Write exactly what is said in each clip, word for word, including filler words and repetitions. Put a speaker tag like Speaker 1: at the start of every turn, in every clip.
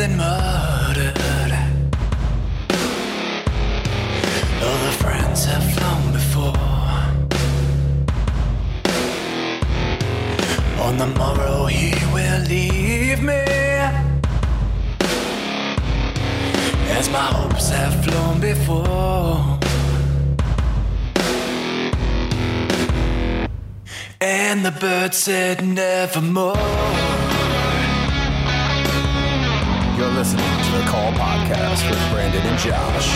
Speaker 1: been murdered. All the friends have flown before. On the morrow he will leave me, as my hopes have flown before. And the bird said nevermore.
Speaker 2: You're listening to the Call Podcast with Brandon and Josh.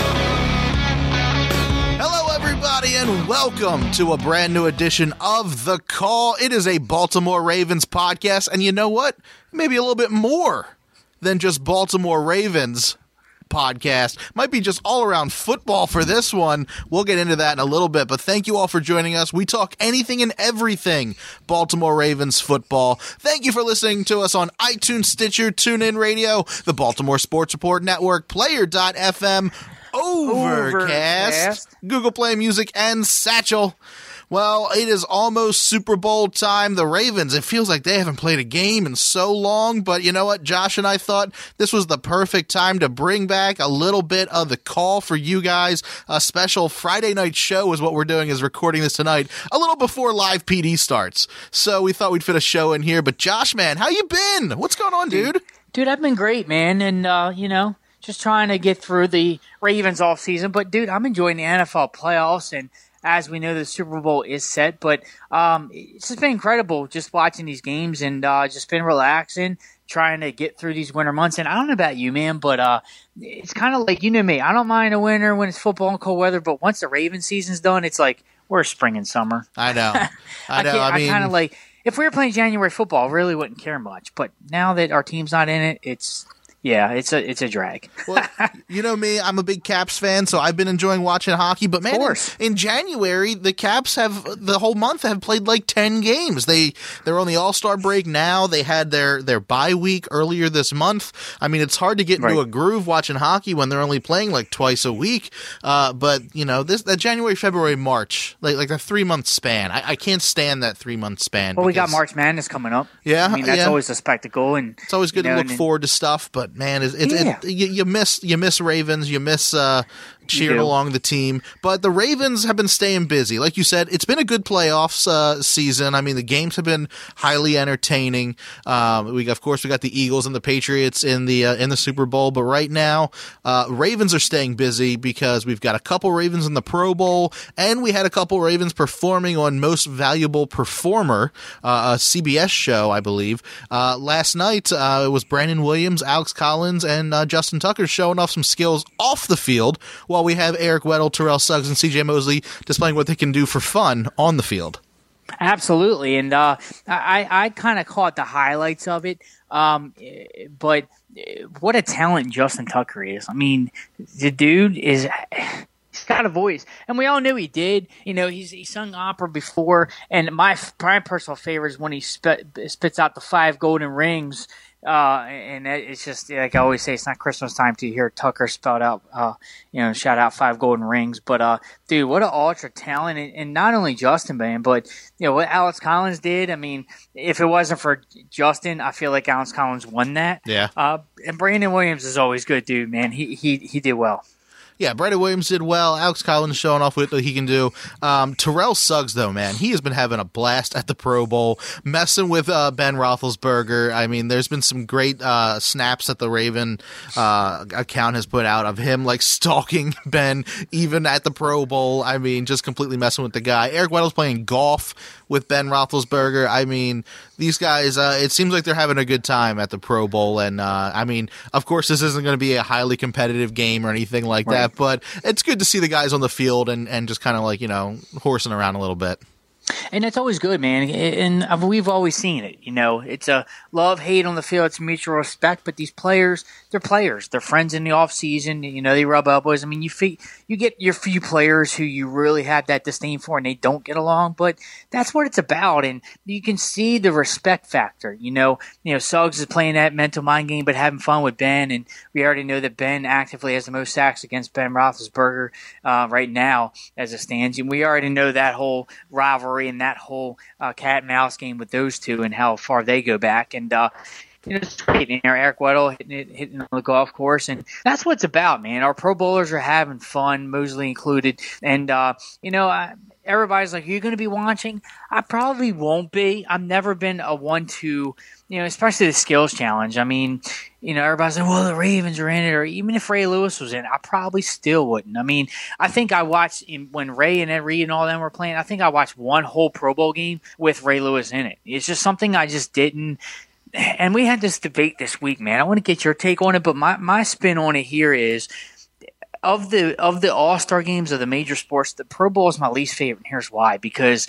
Speaker 3: Hello, everybody, and welcome to a brand new edition of The Call. It is a Baltimore Ravens podcast, and you know what? Maybe a little bit more than just Baltimore Ravens podcast. Might be just all around football for this one. We'll get into that in a little bit, but thank you all for joining us. We talk anything and everything Baltimore Ravens football. Thank you for listening to us on iTunes, Stitcher, TuneIn Radio, the Baltimore Sports Report Network, Player dot f m, Overcast, Overcast, Google Play Music, and Satchel. Well, it is almost Super Bowl time. The Ravens, it feels like they haven't played a game in so long, but you know what? Josh and I thought this was the perfect time to bring back a little bit of the call for you guys. A special Friday night show is what we're doing, is recording this tonight, a little before live P D starts. So we thought we'd fit a show in here. But Josh, man, how you been? What's going on, dude?
Speaker 4: Dude, I've been great, man. And, uh, you know, just trying to get through the Ravens off season. But, dude, I'm enjoying the N F L playoffs, and as we know, the Super Bowl is set, but um, it's just been incredible just watching these games and uh, just been relaxing, trying to get through these winter months. And I don't know about you, man, but uh, it's kind of like, you know me, I don't mind the winter when it's football and cold weather, but once the Ravens season's done, it's like we're spring and summer.
Speaker 3: I know. I know.
Speaker 4: I,
Speaker 3: I mean,
Speaker 4: I kind of like, if we were playing January football, I really wouldn't care much. But now that our team's not in it, it's Yeah, it's a it's a drag.
Speaker 3: Well, you know me, I'm a big Caps fan, so I've been enjoying watching hockey. But man, in, in January, the Caps have the whole month have played like ten games. They they're on the All-Star break now. They had their their bye week earlier this month. I mean, it's hard to get into
Speaker 4: right.
Speaker 3: a groove watching hockey when they're only playing like twice a week. Uh, but you know, this that January, February, March, like like a three month span. I, I can't stand that three month span.
Speaker 4: Well,
Speaker 3: because,
Speaker 4: we got March Madness coming up.
Speaker 3: Yeah,
Speaker 4: I mean that's
Speaker 3: yeah.
Speaker 4: always a spectacle, and
Speaker 3: it's always good
Speaker 4: you know,
Speaker 3: to look
Speaker 4: and,
Speaker 3: forward to stuff. But man, it's, it's,
Speaker 4: yeah.
Speaker 3: it, you, you miss you miss Ravens, you miss uh, cheering along the team. But the Ravens have been staying busy, like you said. It's been a good playoffs uh, season. I mean, the games have been highly entertaining. Um, we of course we got the Eagles and the Patriots in the uh, in the Super Bowl, but right now uh, Ravens are staying busy because we've got a couple Ravens in the Pro Bowl, and we had a couple Ravens performing on Most Valuable Performer, uh, a C B S show, I believe. Uh, last night uh, it was Brandon Williams, Alex Collins, and uh, Justin Tucker showing off some skills off the field, while we have Eric Weddle, Terrell Suggs, and C J Mosley displaying what they can do for fun on the field.
Speaker 4: Absolutely, and uh, I, I kind of caught the highlights of it, um, but what a talent Justin Tucker is. I mean, the dude is... He's got a voice, and we all knew he did. You know, he's he sung opera before, and my, my personal favorite is when he spit, spits out the five golden rings. Uh, and it's just, like I always say, it's not Christmas time to hear Tucker spout out, uh, you know, shout out five golden rings. But, uh, dude, what an ultra talent. And, and not only Justin, man, but, you know, what Alex Collins did. I mean, if it wasn't for Justin, I feel like Alex Collins won that.
Speaker 3: Yeah.
Speaker 4: Uh, and Brandon Williams is always good, dude, man. He, he, he did well.
Speaker 3: Yeah, Brandon Williams did well. Alex Collins showing off what he can do. Um, Terrell Suggs, though, man, he has been having a blast at the Pro Bowl, messing with uh, Ben Roethlisberger. I mean, there's been some great uh, snaps that the Raven uh, account has put out of him, like, stalking Ben, even at the Pro Bowl. I mean, just completely messing with the guy. Eric Weddle's playing golf with Ben Roethlisberger. I mean, these guys, uh, it seems like they're having a good time at the Pro Bowl. And, uh, I mean, of course, this isn't going to be a highly competitive game or anything like
Speaker 4: right.
Speaker 3: that. But it's good to see the guys on the field and, and just kind of like, you know, horsing around a little bit.
Speaker 4: And that's always good, man. And we've always seen it. You know, it's a love, hate on the field. It's mutual respect. But these players, they're players. They're friends in the off season. You know, they rub elbows. I mean, you fe- you get your few players who you really have that disdain for, and they don't get along. But that's what it's about. And you can see the respect factor. You know, you know, Suggs is playing that mental mind game, but having fun with Ben. And we already know that Ben actively has the most sacks against Ben Roethlisberger uh, right now as it stands. And we already know that whole rivalry and that whole uh, cat and mouse game with those two and how far they go back. And uh, you know, it's great. You know, Eric Weddle hitting it, hitting on the golf course, and that's what it's about, man. Our Pro Bowlers are having fun, Mosley included, and uh, you know, I, everybody's like, "Are you going to be watching?" I probably won't be. I've never been a one to, you know, especially the skills challenge. I mean, you know, everybody's like, "Well, the Ravens are in it," or even if Ray Lewis was in it, I probably still wouldn't. I mean, I think I watched in, when Ray and Ed Reed and all them were playing. I think I watched one whole Pro Bowl game with Ray Lewis in it. It's just something I just didn't. And we had this debate this week, man. I want to get your take on it, but my, my spin on it here is of the of the All-Star games of the major sports, the Pro Bowl is my least favorite, and here's why. Because,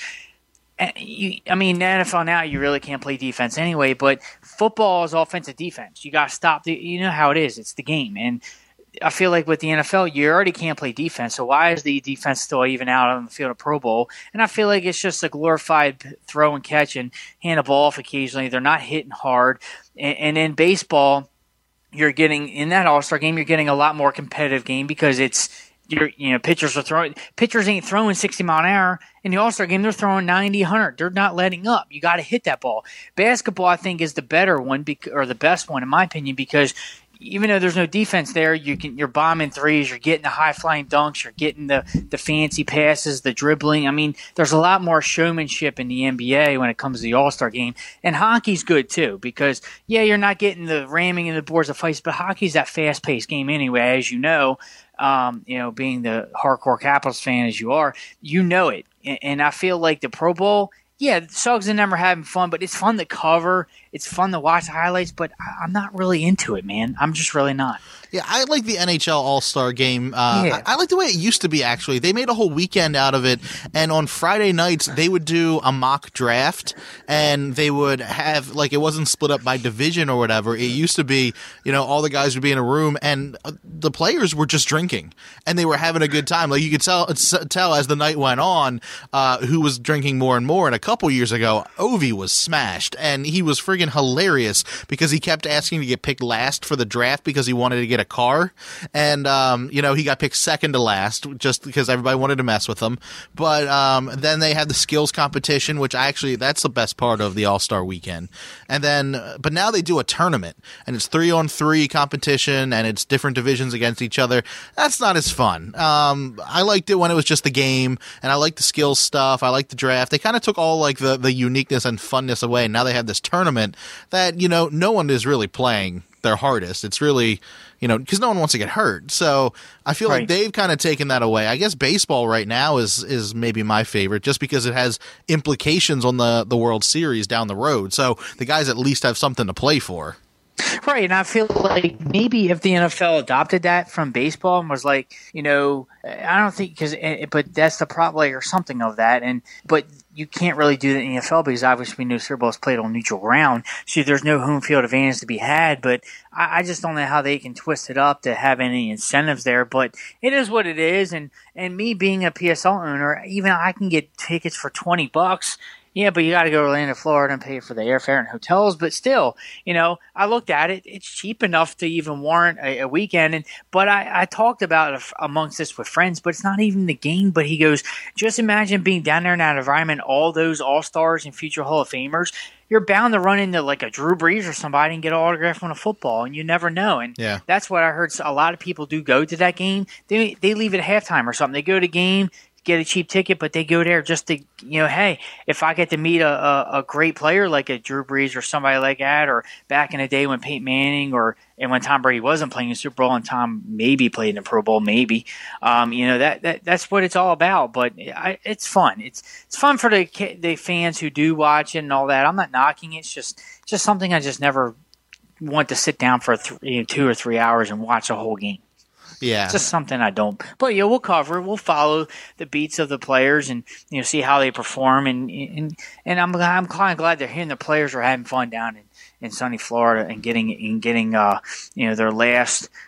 Speaker 4: you, I mean, the N F L now, you really can't play defense anyway, but football is offensive defense. You got to stop the – you know how it is. It's the game. And I feel like with the N F L, you already can't play defense, so why is the defense still even out on the field of Pro Bowl? And I feel like it's just a glorified throw and catch and hand the ball off occasionally. They're not hitting hard. And, and in baseball, you're getting – in that All-Star game, you're getting a lot more competitive game because it's – You're, you know, pitchers are throwing. Pitchers ain't throwing sixty mile an hour in the All-Star game. They're throwing ninety, one hundred. They're not letting up. You got to hit that ball. Basketball, I think, is the better one, bec- or the best one in my opinion, because even though there's no defense there, you can you're bombing threes. You're getting the high flying dunks. You're getting the the fancy passes, the dribbling. I mean, there's a lot more showmanship in the N B A when it comes to the All-Star game. And hockey's good too, because yeah, you're not getting the ramming in the boards of fights, but hockey's that fast paced game anyway, as you know. Um, you know, being the hardcore Capitals fan as you are, you know it. And, and I feel like the Pro Bowl, yeah, Suggs and them are having fun, but it's fun to cover. It's fun to watch highlights, but I, I'm not really into it, man. I'm just really not.
Speaker 3: Yeah, I like the N H L All-Star Game. Uh,
Speaker 4: Yeah.
Speaker 3: I, I like the way it used to be, actually. They made a whole weekend out of it, and on Friday nights, they would do a mock draft, and they would have, like, it wasn't split up by division or whatever. It used to be, you know, all the guys would be in a room, and uh, the players were just drinking, and they were having a good time. Like, you could tell, tell as the night went on uh, who was drinking more and more, and a couple years ago, Ovi was smashed, and he was friggin' hilarious because he kept asking to get picked last for the draft because he wanted to get a car, and um, you know, he got picked second to last just because everybody wanted to mess with him. But um, then they had the skills competition, which I actually that's the best part of the All-Star weekend. And then, but now they do a tournament, and it's three on three competition, and it's different divisions against each other. That's not as fun. Um, I liked it when it was just the game, and I liked the skills stuff. I liked the draft. They kind of took all like the the uniqueness and funness away. And now they have this tournament that, you know, no one is really playing their hardest. It's really, you know, because no one wants to get hurt. So I feel
Speaker 4: Right.
Speaker 3: like they've kind of taken that away. I guess baseball right now is is maybe my favorite just because it has implications on the, the World Series down the road. So the guys at least have something to play for.
Speaker 4: Right, and I feel like maybe if the N F L adopted that from baseball and was like, you know, I don't think because, but that's the prop like or something of that, and but you can't really do that in the N F L because obviously we know Super Bowl is played on neutral ground, so there's no home field advantage to be had. But I, I just don't know how they can twist it up to have any incentives there. But it is what it is, and and me being a P S L owner, even I can get tickets for twenty bucks. Yeah, but you got to go to Orlando, Florida and pay for the airfare and hotels. But still, you know, I looked at it. It's cheap enough to even warrant a, a weekend. And But I, I talked about it amongst this with friends, but it's not even the game. But he goes, just imagine being down there in that environment, all those all-stars and future Hall of Famers. You're bound to run into like a Drew Brees or somebody and get an autograph on a football, and you never know. And
Speaker 3: Yeah.
Speaker 4: that's what I heard a lot of people do go to that game. They, they leave at halftime or something. They go to the game, get a cheap ticket, but they go there just to, you know, hey, if I get to meet a, a, a great player like a Drew Brees or somebody like that, or back in the day when Peyton Manning or and when Tom Brady wasn't playing in the Super Bowl and Tom maybe played in the Pro Bowl, maybe, um, you know, that, that that's what it's all about. But I, it's fun. It's it's fun for the the fans who do watch it and all that. I'm not knocking it. It's just just something I just never want to sit down for th- you know, two or three hours and watch a whole game.
Speaker 3: Yeah.
Speaker 4: It's just something I don't. But yeah, we'll cover. We'll follow the beats of the players and you know see how they perform. And and and I'm I'm kind of glad they're hearing the players are having fun down in, in sunny Florida and getting and getting uh you know their last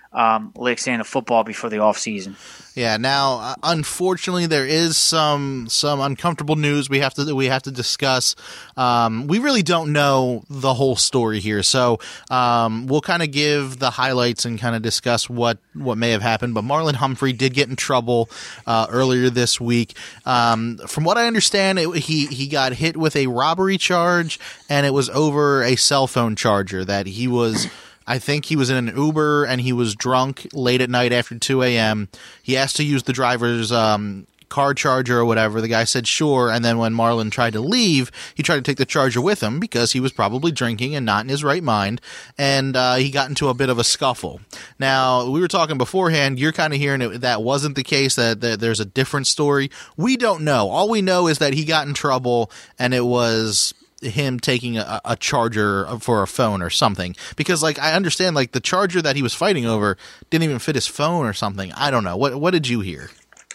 Speaker 4: um, licks in of football before the offseason.
Speaker 3: Yeah. Now, uh, unfortunately, there is some some uncomfortable news we have to we have to discuss. Um, we really don't know the whole story here, so um, we'll kind of give the highlights and kind of discuss what, what may have happened. But Marlon Humphrey did get in trouble uh, earlier this week. Um, from what I understand, it, he he got hit with a robbery charge, and it was over a cell phone charger that he was. I think he was in an Uber and he was drunk late at night after two a.m. He asked to use the driver's um, car charger or whatever. The guy said sure, and then when Marlon tried to leave, he tried to take the charger with him because he was probably drinking and not in his right mind, and uh, he got into a bit of a scuffle. Now, we were talking beforehand, you're kind of hearing it, that wasn't the case, that, that there's a different story. We don't know. All we know is that he got in trouble, and it was him taking a, a charger for a phone or something, because like I understand like the charger that he was fighting over didn't even fit his phone or something. I don't know. What what did you hear?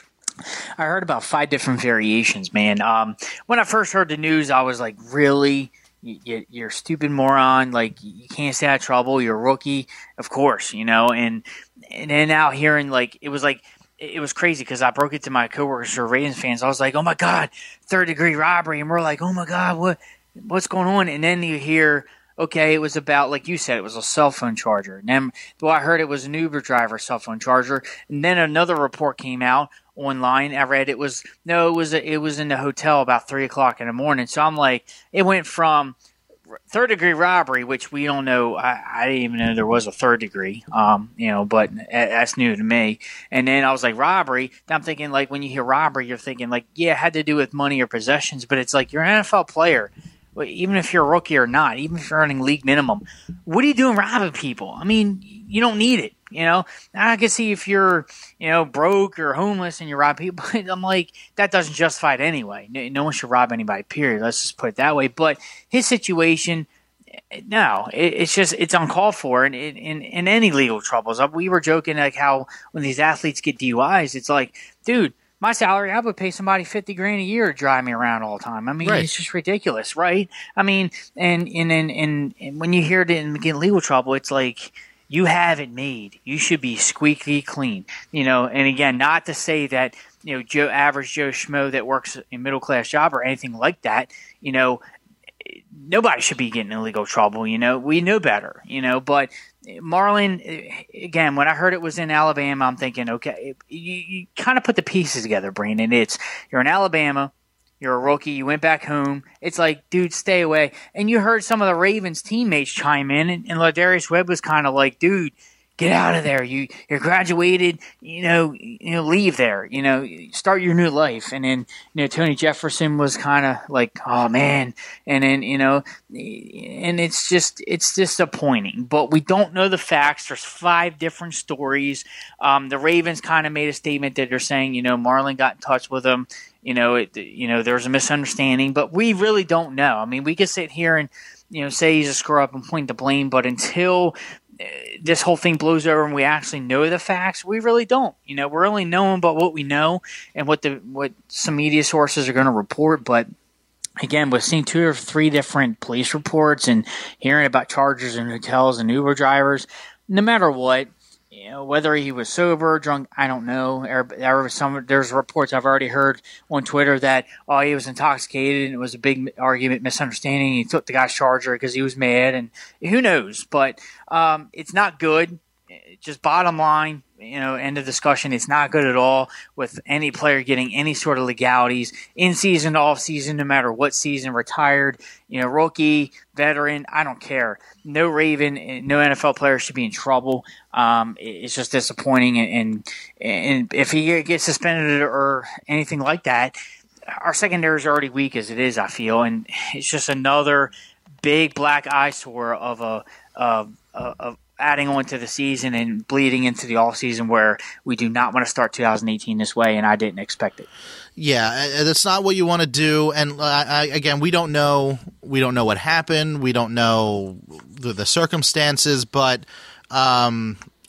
Speaker 4: I heard about five different variations, man. Um, when I first heard the news, I was like, really? You, you're a stupid moron. Like, you can't stay out of trouble. You're a rookie. Of course, you know, and, and then now hearing like, it was like, it was crazy because I broke it to my coworkers who are Ravens fans. I was like, oh my God, third degree robbery. And we're like, oh my God, what? What's going on? And then you hear, okay, it was about, like you said, it was a cell phone charger. And then, well, I heard it was an Uber driver cell phone charger. And then another report came out online. I read it was, no, it was, a, it was in the hotel about three o'clock in the morning. So I'm like, it went from third degree robbery, which we don't know. I, I didn't even know there was a third degree, um, you know, but that's new to me. And then I was like, robbery. I'm thinking like when you hear robbery, you're thinking like, yeah, it had to do with money or possessions, but it's like you're an N F L player. Even if you're a rookie or not, even if you're earning league minimum, what are you doing robbing people? I mean, you don't need it, you know? I can see if you're, you know, broke or homeless and you rob people, but I'm like, that doesn't justify it anyway. No one should rob anybody, period. Let's just put it that way. But his situation, no, it's just, it's uncalled for in, in, in any legal troubles. We were joking like how when these athletes get D U Is, it's like, dude, my salary, I would pay somebody fifty grand a year to drive me around all the time. I mean, right. It's just ridiculous, right? I mean, and and, and and and when you hear it and get in legal trouble, it's like you have it made. You should be squeaky clean, you know. And again, not to say that you know Joe, average Joe Schmo that works a middle class job or anything like that, you know. Nobody should be getting in legal trouble, you know. We know better, you know. But Marlon, again, when I heard it was in Alabama, I'm thinking, okay, you, you kind of put the pieces together, Brandon. It's you're in Alabama, you're a rookie, you went back home. It's like, dude, stay away. And you heard some of the Ravens teammates chime in, and, and Ladarius Webb was kind of like, dude, get out of there. You you're graduated. You know, you know, leave there. You know, start your new life. And then you know, Tony Jefferson was kind of like, oh man. And then you know, and it's just it's disappointing. But we don't know the facts. There's five different stories. Um, the Ravens kind of made a statement that they're saying, you know, Marlon got in touch with them. You know, it. You know, there's a misunderstanding, but we really don't know. I mean, we could sit here and you know say he's a screw up and point the blame, but until this whole thing blows over and we actually know the facts, we really don't. You know, we're only knowing about what we know and what the what some media sources are going to report. But again, we've seen two or three different police reports and hearing about chargers in hotels and Uber drivers. No matter what, you know, whether he was sober or drunk, I don't know. There was some, there's reports I've already heard on Twitter that, oh, he was intoxicated and it was a big argument, misunderstanding. He took the guy's charger because he was mad, and who knows? But um, it's not good. Just bottom line, you know, end of discussion. It's not good at all with any player getting any sort of legalities in season, off season, no matter what season, retired, you know, rookie, veteran, I don't care. No Raven, no N F L player should be in trouble. Um, it's just disappointing. And, and if he gets suspended or anything like that, our secondary is already weak as it is, I feel. And it's just another big black eyesore of a, of, of, adding on to the season and bleeding into the off season where we do not want to start two thousand eighteen this way, and I didn't expect it.
Speaker 3: Yeah, that's not what you want to do. And I, I, again, we don't know. We don't know what happened. We don't know the, the circumstances. But um,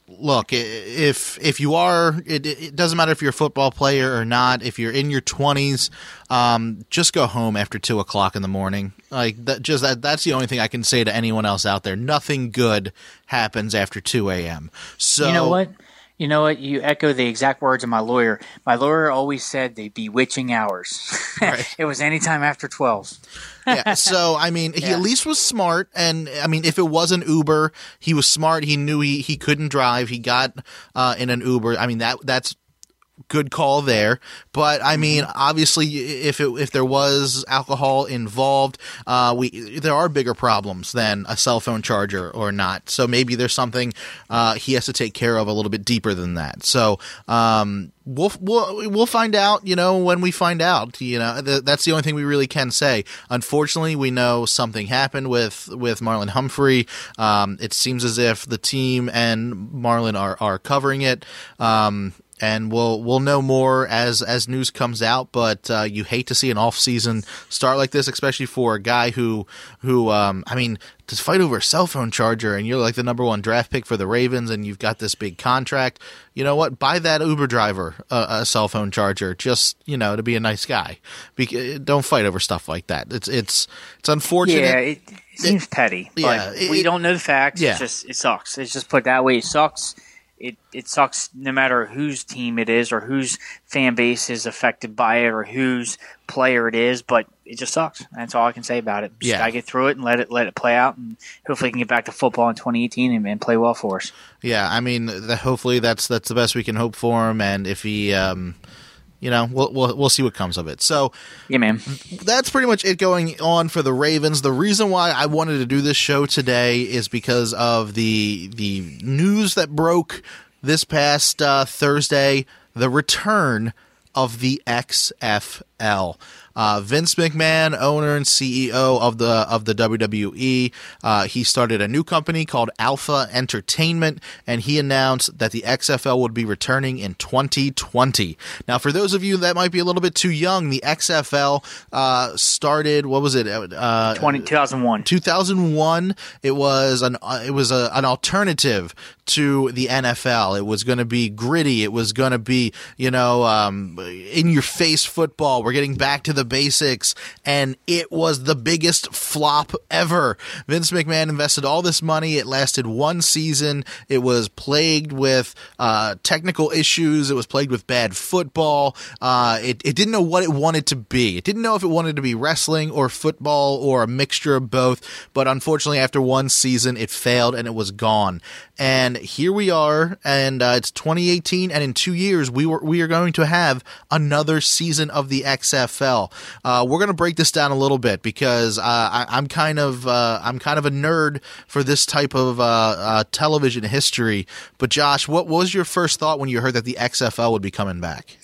Speaker 3: look, if if you are, it, it doesn't matter if you're a football player or not. If you're in your twenties, um, just go home after two o'clock in the morning. Like that, just that. That's the only thing I can say to anyone else out there. Nothing good happens after two a.m. So
Speaker 4: you know what? You know what? You echo the exact words of my lawyer. My lawyer always said the bewitching hours.
Speaker 3: Right.
Speaker 4: It was anytime after twelve.
Speaker 3: Yeah, so I mean, he
Speaker 4: Yeah.
Speaker 3: at least was smart, and I mean, if it was an Uber, he was smart. He knew he, he couldn't drive. He got uh, in an Uber. I mean, that that's good call there. But I mean, obviously, if it, if there was alcohol involved, uh, we there are bigger problems than a cell phone charger or not. So maybe there's something uh, he has to take care of a little bit deeper than that. So. Um, We'll, we'll we'll find out, you know, when we find out. You know, th- that's the only thing we really can say. Unfortunately, we know something happened with, with Marlon Humphrey. Um, it seems as if the team and Marlon are, are covering it. Um, and we'll we'll know more as as news comes out. But uh, you hate to see an off season start like this, especially for a guy who who um, I mean. to fight over a cell phone charger, and you're like the number one draft pick for the Ravens, and you've got this big contract. You know what? Buy that Uber driver a, a cell phone charger, just you know, to be a nice guy. Be- don't fight over stuff like that. It's it's it's unfortunate.
Speaker 4: Yeah, it, it seems petty. But
Speaker 3: yeah, it-
Speaker 4: we don't know the facts.
Speaker 3: yeah.
Speaker 4: It's just it sucks. It's just put that way. It sucks. It it sucks no matter whose team it is or whose fan base is affected by it or whose player it is, but it just sucks. That's all I can say about it. Just
Speaker 3: Yeah.
Speaker 4: gotta get through it and let it let it play out, and hopefully we can get back to football in twenty eighteen and, and play well for us.
Speaker 3: Yeah, I mean, the, hopefully that's that's the best we can hope for him, and if he, um, you know, we'll we'll we'll see what comes of it. So.
Speaker 4: Yeah, man.
Speaker 3: That's pretty much it going on for the Ravens. The reason why I wanted to do this show today is because of the the news that broke this past uh, Thursday, the return of the X F L. Uh, Vince McMahon, owner and C E O of the of the W W E, uh, he started a new company called Alpha Entertainment, and he announced that the X F L would be returning in twenty twenty. Now, for those of you that might be a little bit too young, the X F L uh, started. What was it? Uh,
Speaker 4: twenty, two thousand one.
Speaker 3: two thousand one. It was an uh, it was a, an alternative to the N F L. It was going to be gritty. It was going to be, you know, um, in your face football. We're getting back to the basics, and it was the biggest flop ever. Vince McMahon invested all this money. It lasted one season. It was plagued with uh, technical issues. It was plagued with bad football. Uh, it, it didn't know what it wanted to be. It didn't know if it wanted to be wrestling or football or a mixture of both, but unfortunately after one season it failed and it was gone. And here we are, and uh, it's twenty eighteen, and in two years we were we are going to have another season of the X F L. Uh, we're going to break this down a little bit because uh, I, I'm kind of uh, I'm kind of a nerd for this type of uh, uh, television history. But Josh, what was your first thought when you heard that the X F L would be coming back?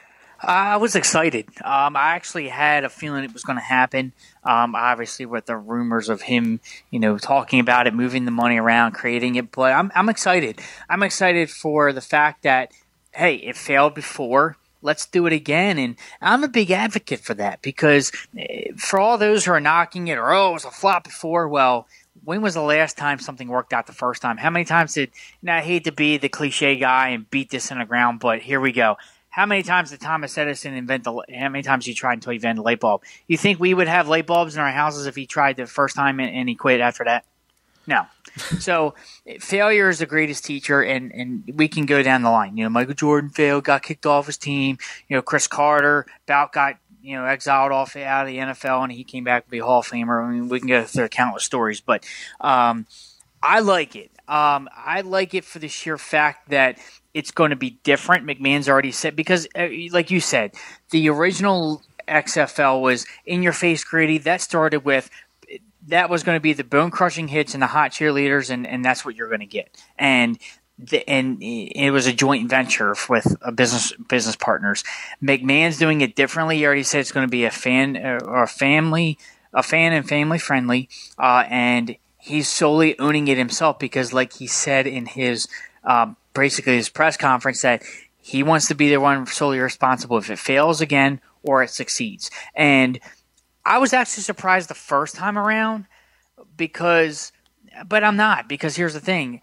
Speaker 4: I was excited. Um, I actually had a feeling it was going to happen. Um, obviously, with the rumors of him, you know, talking about it, moving the money around, creating it. But I'm, I'm excited. I'm excited for the fact that, hey, it failed before. Let's do it again. And I'm a big advocate for that because for all those who are knocking it or, oh, it was a flop before, well, when was the last time something worked out the first time? How many times did – now, I hate to be the cliche guy and beat this in the ground, but here we go. How many times did Thomas Edison invent the – how many times he tried until he invented the light bulb? You think we would have light bulbs in our houses if he tried the first time and, and he quit after that? No. So failure is the greatest teacher, and, and we can go down the line. You know, Michael Jordan failed, got kicked off his team. You know, Chris Carter about got you know exiled off out of the N F L, and he came back to be a Hall of Famer. I mean, we can go through countless stories, but um, I like it. Um, I like it for the sheer fact that it's going to be different. McMahon's already said because, uh, like you said, the original X F L was in your face gritty. That started with. That was going to be the bone-crushing hits and the hot cheerleaders, and, and that's what you're going to get. And the, and it was a joint venture with a business business partners. McMahon's doing it differently. He already said it's going to be a fan or a family, a fan and family friendly, uh, and he's solely owning it himself because, like he said in his um, basically his press conference, that he wants to be the one solely responsible if it fails again or it succeeds. And I was actually surprised the first time around because, but I'm not because here's the thing.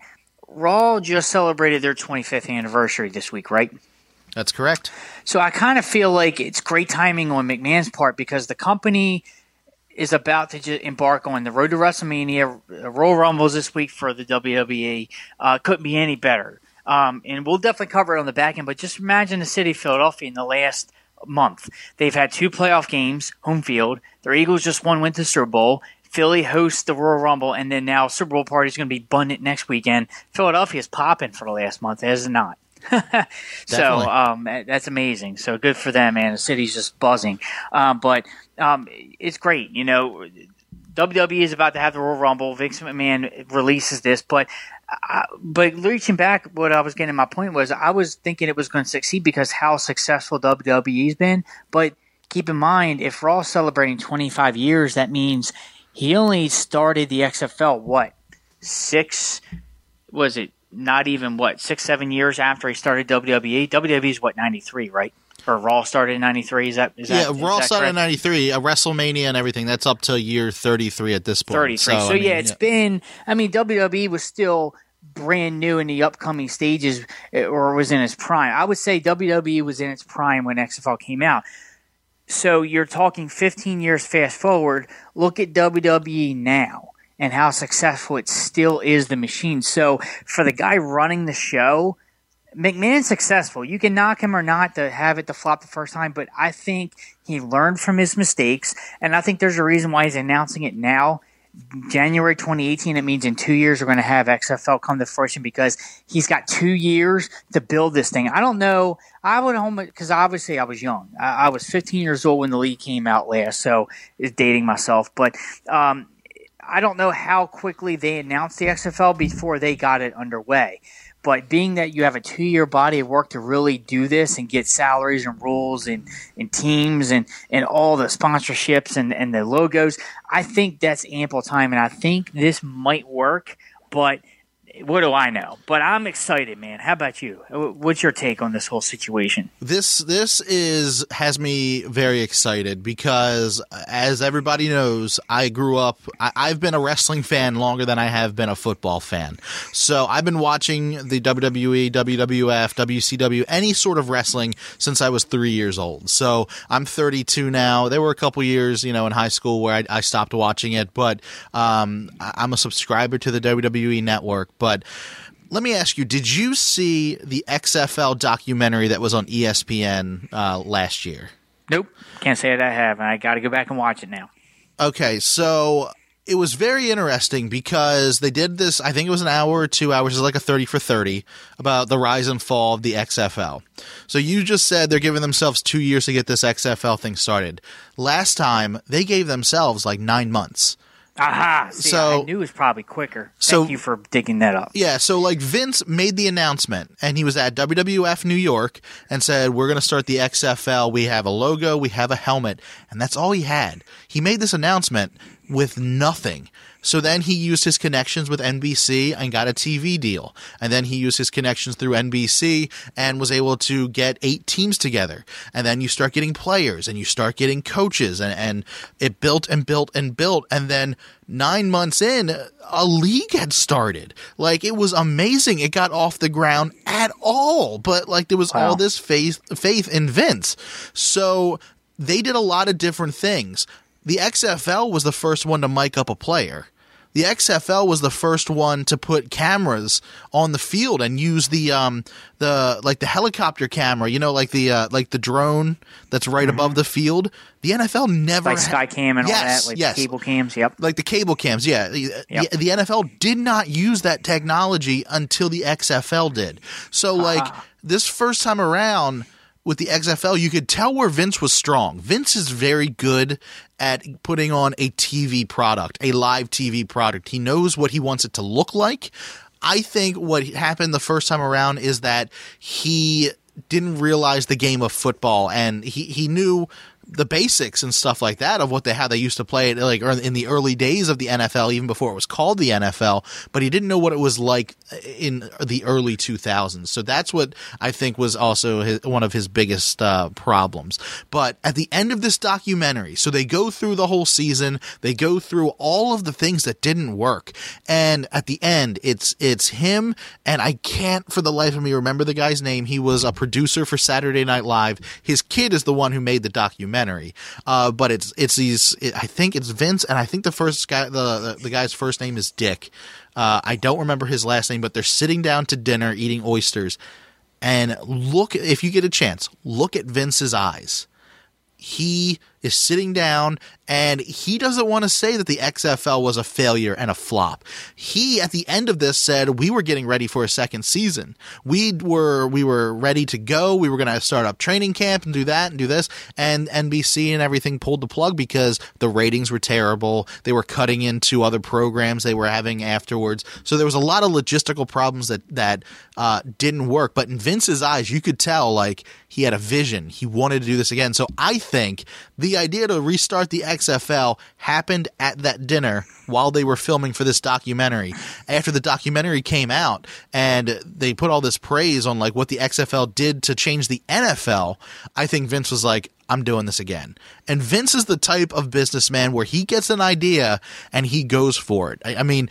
Speaker 4: Raw just celebrated their twenty-fifth anniversary this week, right?
Speaker 3: That's correct.
Speaker 4: So I kind of feel like it's great timing on McMahon's part because the company is about to just embark on the road to WrestleMania. Royal Rumbles this week for the W W E. Uh, couldn't be any better. Um, and we'll definitely cover it on the back end, but just imagine the city of Philadelphia in the last month. They've had two playoff games, home field. Their Eagles just won, went to the Super Bowl. Philly hosts the Royal Rumble, and then now Super Bowl party is going to be abundant next weekend. Philadelphia's popping for the last month, is it not? so um, that's amazing. So good for them, man. The city's just buzzing. Um, but um, it's great. You know, W W E is about to have the Royal Rumble. Vince McMahon releases this, but uh, but reaching back, what I was getting, my point was I was thinking it was going to succeed because how successful W W E's been. But keep in mind, if Raw's celebrating twenty-five years, that means he only started the X F L, what, six, was it not even, what, six, seven years after he started W W E? W W E is, what, ninety-three, right? Or Raw started in ninety-three? Is that is
Speaker 3: Yeah,
Speaker 4: that,
Speaker 3: Raw
Speaker 4: is that
Speaker 3: started
Speaker 4: correct?
Speaker 3: in ninety-three, uh, WrestleMania and everything. That's up to year thirty-three at this point.
Speaker 4: thirty-three. So,
Speaker 3: So, I mean,
Speaker 4: yeah, it's
Speaker 3: yeah.
Speaker 4: been, I mean, W W E was still brand new in the upcoming stages eh, or was in its prime. I would say W W E was in its prime when X F L came out. So you're talking fifteen years fast forward. Look at W W E now and how successful it still is, the machine. So for the guy running the show, McMahon's successful. You can knock him or not to have it to flop the first time, but I think he learned from his mistakes, and I think there's a reason why he's announcing it now. January twenty eighteen, it means in two years we're going to have X F L come to fruition because he's got two years to build this thing. I don't know. I would home because obviously I was young. I, I was fifteen years old when the league came out last, so it's dating myself. But um, I don't know how quickly they announced the X F L before they got it underway. But being that you have a two-year body of work to really do this and get salaries and rules and, and teams and, and all the sponsorships and, and the logos, I think that's ample time, and I think this might work, but what do I know? But I'm excited, man. How about you? What's your take on this whole situation?
Speaker 3: This this is has me very excited because, as everybody knows, I grew up. I, I've been a wrestling fan longer than I have been a football fan. So I've been watching the W W E, W W F, W C W, any sort of wrestling since I was three years old. So I'm thirty-two now. There were a couple years, you know, in high school where I, I stopped watching it, but um, I'm a subscriber to the W W E Network. But But let me ask you, did you see the X F L documentary that was on E S P N uh, last year?
Speaker 4: Nope. Can't say that I have. I got to go back and watch it now.
Speaker 3: Okay, so it was very interesting because they did this, I think it was an hour or two hours, it was like a thirty for thirty, about the rise and fall of the X F L. So you just said they're giving themselves two years to get this X F L thing started. Last time, they gave themselves like nine months.
Speaker 4: Aha! See,
Speaker 3: So-
Speaker 4: I knew it was probably quicker. Thank
Speaker 3: So-
Speaker 4: you for digging that up.
Speaker 3: Yeah, so like Vince made the announcement, and he was at W W F New York and said, we're going to start the X F L. We have a logo, we have a helmet, and that's all he had. He made this announcement with nothing. So then he used his connections with N B C and got a T V deal. And then he used his connections through N B C and was able to get eight teams together. And then you start getting players and you start getting coaches, and, and it built and built and built. And then nine months in, a league had started. Like, it was amazing. It got off the ground at all. But like, there was
Speaker 4: Wow.
Speaker 3: all this faith, faith in Vince. So they did a lot of different things. The X F L was the first one to mic up a player. The X F L was the first one to put cameras on the field and use the um the like the helicopter camera, you know, like the uh, like the drone that's right above the field. The N F L never
Speaker 4: Like
Speaker 3: had-
Speaker 4: Skycam and
Speaker 3: yes,
Speaker 4: all that, like
Speaker 3: yes.
Speaker 4: cable cams. Yep.
Speaker 3: like the cable cams, yeah. The,
Speaker 4: Yep.
Speaker 3: the N F L did not use that technology until the X F L did. So, like, this first time around with the X F L, you could tell where Vince was strong. Vince is very good at putting on a T V product, a live T V product. He knows what he wants it to look like. I think what happened the first time around is that he didn't realize the game of football, and he, he knew the basics and stuff like that of what they how they used to play it, like or in the early days of the N F L, even before it was called the N F L. But he didn't know what it was like in the early two thousands. So that's what I think was also his, one of his biggest uh, problems. But at the end of this documentary, so they go through the whole season, they go through all of the things that didn't work, and at the end, it's it's him, and I can't for the life of me remember the guy's name. He was a producer for Saturday Night Live. His kid is the one who made the documentary. Uh, but it's it's these. It, I think it's Vince, and I think the first guy, the the, the guy's first name is Dick. Uh, I don't remember his last name, but they're sitting down to dinner eating oysters, and look if you get a chance, look at Vince's eyes. He is sitting down, and he doesn't want to say that the X F L was a failure and a flop. He, at the end of this, said we were getting ready for a second season. We were we were ready to go. We were going to start up training camp and do that and do this. And N B C and everything pulled the plug because the ratings were terrible. They were cutting into other programs they were having afterwards. So there was a lot of logistical problems that that uh, didn't work. But in Vince's eyes, you could tell like he had a vision. He wanted to do this again. So I think the idea to restart the X F L happened at that dinner while they were filming for this documentary. After the documentary came out and they put all this praise on like what the X F L did to change the N F L, I think Vince was like, I'm doing this again. And Vince is the type of businessman where he gets an idea and he goes for it. I, I mean,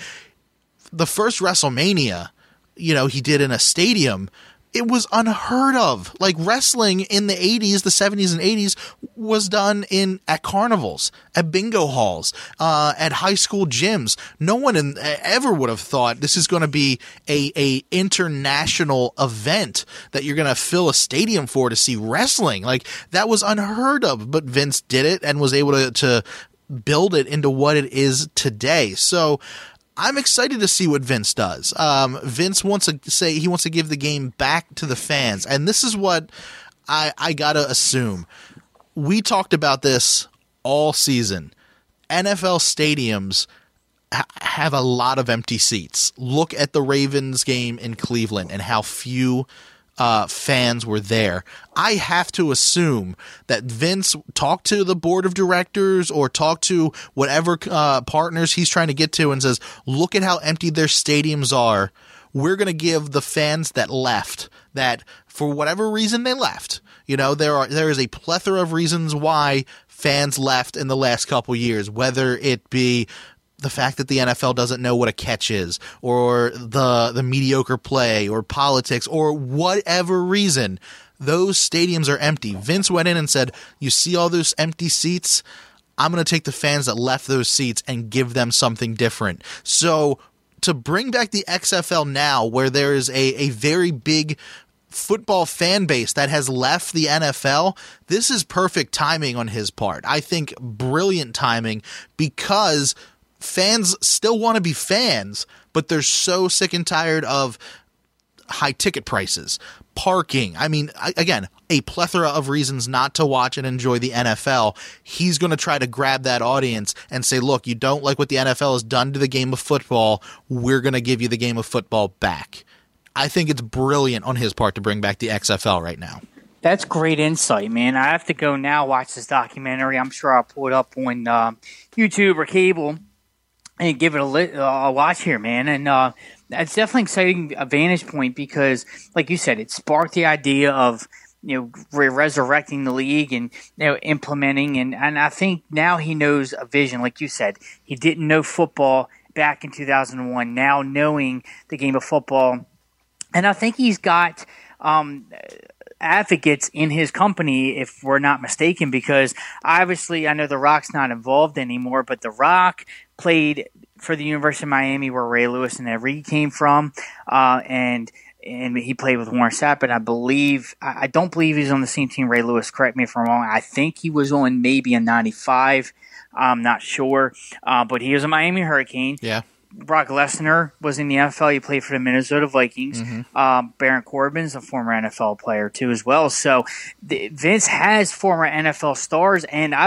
Speaker 3: the first WrestleMania, you know, he did in a stadium. It was unheard of. Like wrestling in the eighties, the seventies and eighties was done in at carnivals, at bingo halls, uh, at high school gyms. No one in, ever would have thought this is going to be a, a international event that you're going to fill a stadium for to see wrestling. Like that was unheard of, but Vince did it and was able to, to build it into what it is today. So I'm excited to see what Vince does. Um, Vince wants to say he wants to give the game back to the fans, and this is what I, I gotta assume. We talked about this all season. N F L stadiums ha- have a lot of empty seats. Look at the Ravens game in Cleveland and how few Uh, fans were there. I have to assume that Vince talked to the board of directors or talked to whatever uh, partners he's trying to get to and says, look at how empty their stadiums are. We're going to give the fans that left, that for whatever reason they left. You know, there are there is a plethora of reasons why fans left in the last couple years, whether it be the fact that the N F L doesn't know what a catch is, or the the mediocre play, or politics, or whatever reason, those stadiums are empty. Vince went in and said, you see all those empty seats? I'm going to take the fans that left those seats and give them something different. So to bring back the X F L now, where there is a, a very big football fan base that has left the N F L, this is perfect timing on his part. I think brilliant timing, because fans still want to be fans, but they're so sick and tired of high ticket prices, parking. I mean, again, a plethora of reasons not to watch and enjoy the N F L. He's going to try to grab that audience and say, look, you don't like what the N F L has done to the game of football. We're going to give you the game of football back. I think it's brilliant on his part to bring back the X F L right now.
Speaker 4: That's great insight, man. I have to go now watch this documentary. I'm sure I'll pull it up on uh, YouTube or cable and give it a, lit, uh, a watch here, man. And uh, that's definitely an exciting a vantage point because, like you said, it sparked the idea of, you know, re- resurrecting the league and, you know, implementing. And, and I think now he knows a vision. Like you said, he didn't know football back in two thousand one. Now knowing the game of football. And I think he's got um, advocates in his company, if we're not mistaken, because obviously I know The Rock's not involved anymore, but The Rock played for the University of Miami where Ray Lewis and Ed Reed came from, uh, and and he played with Warren Sapp, and I believe I, I don't believe he's on the same team Ray Lewis. Correct me if I'm wrong. I think he was on maybe a ninety-five. I'm not sure, uh, but he was a Miami Hurricane.
Speaker 3: Yeah.
Speaker 4: Brock Lesnar was in the N F L. He played for the Minnesota Vikings. Mm-hmm. Um, Baron Corbin's a former N F L player too, as well. So the, Vince has former N F L stars, and I've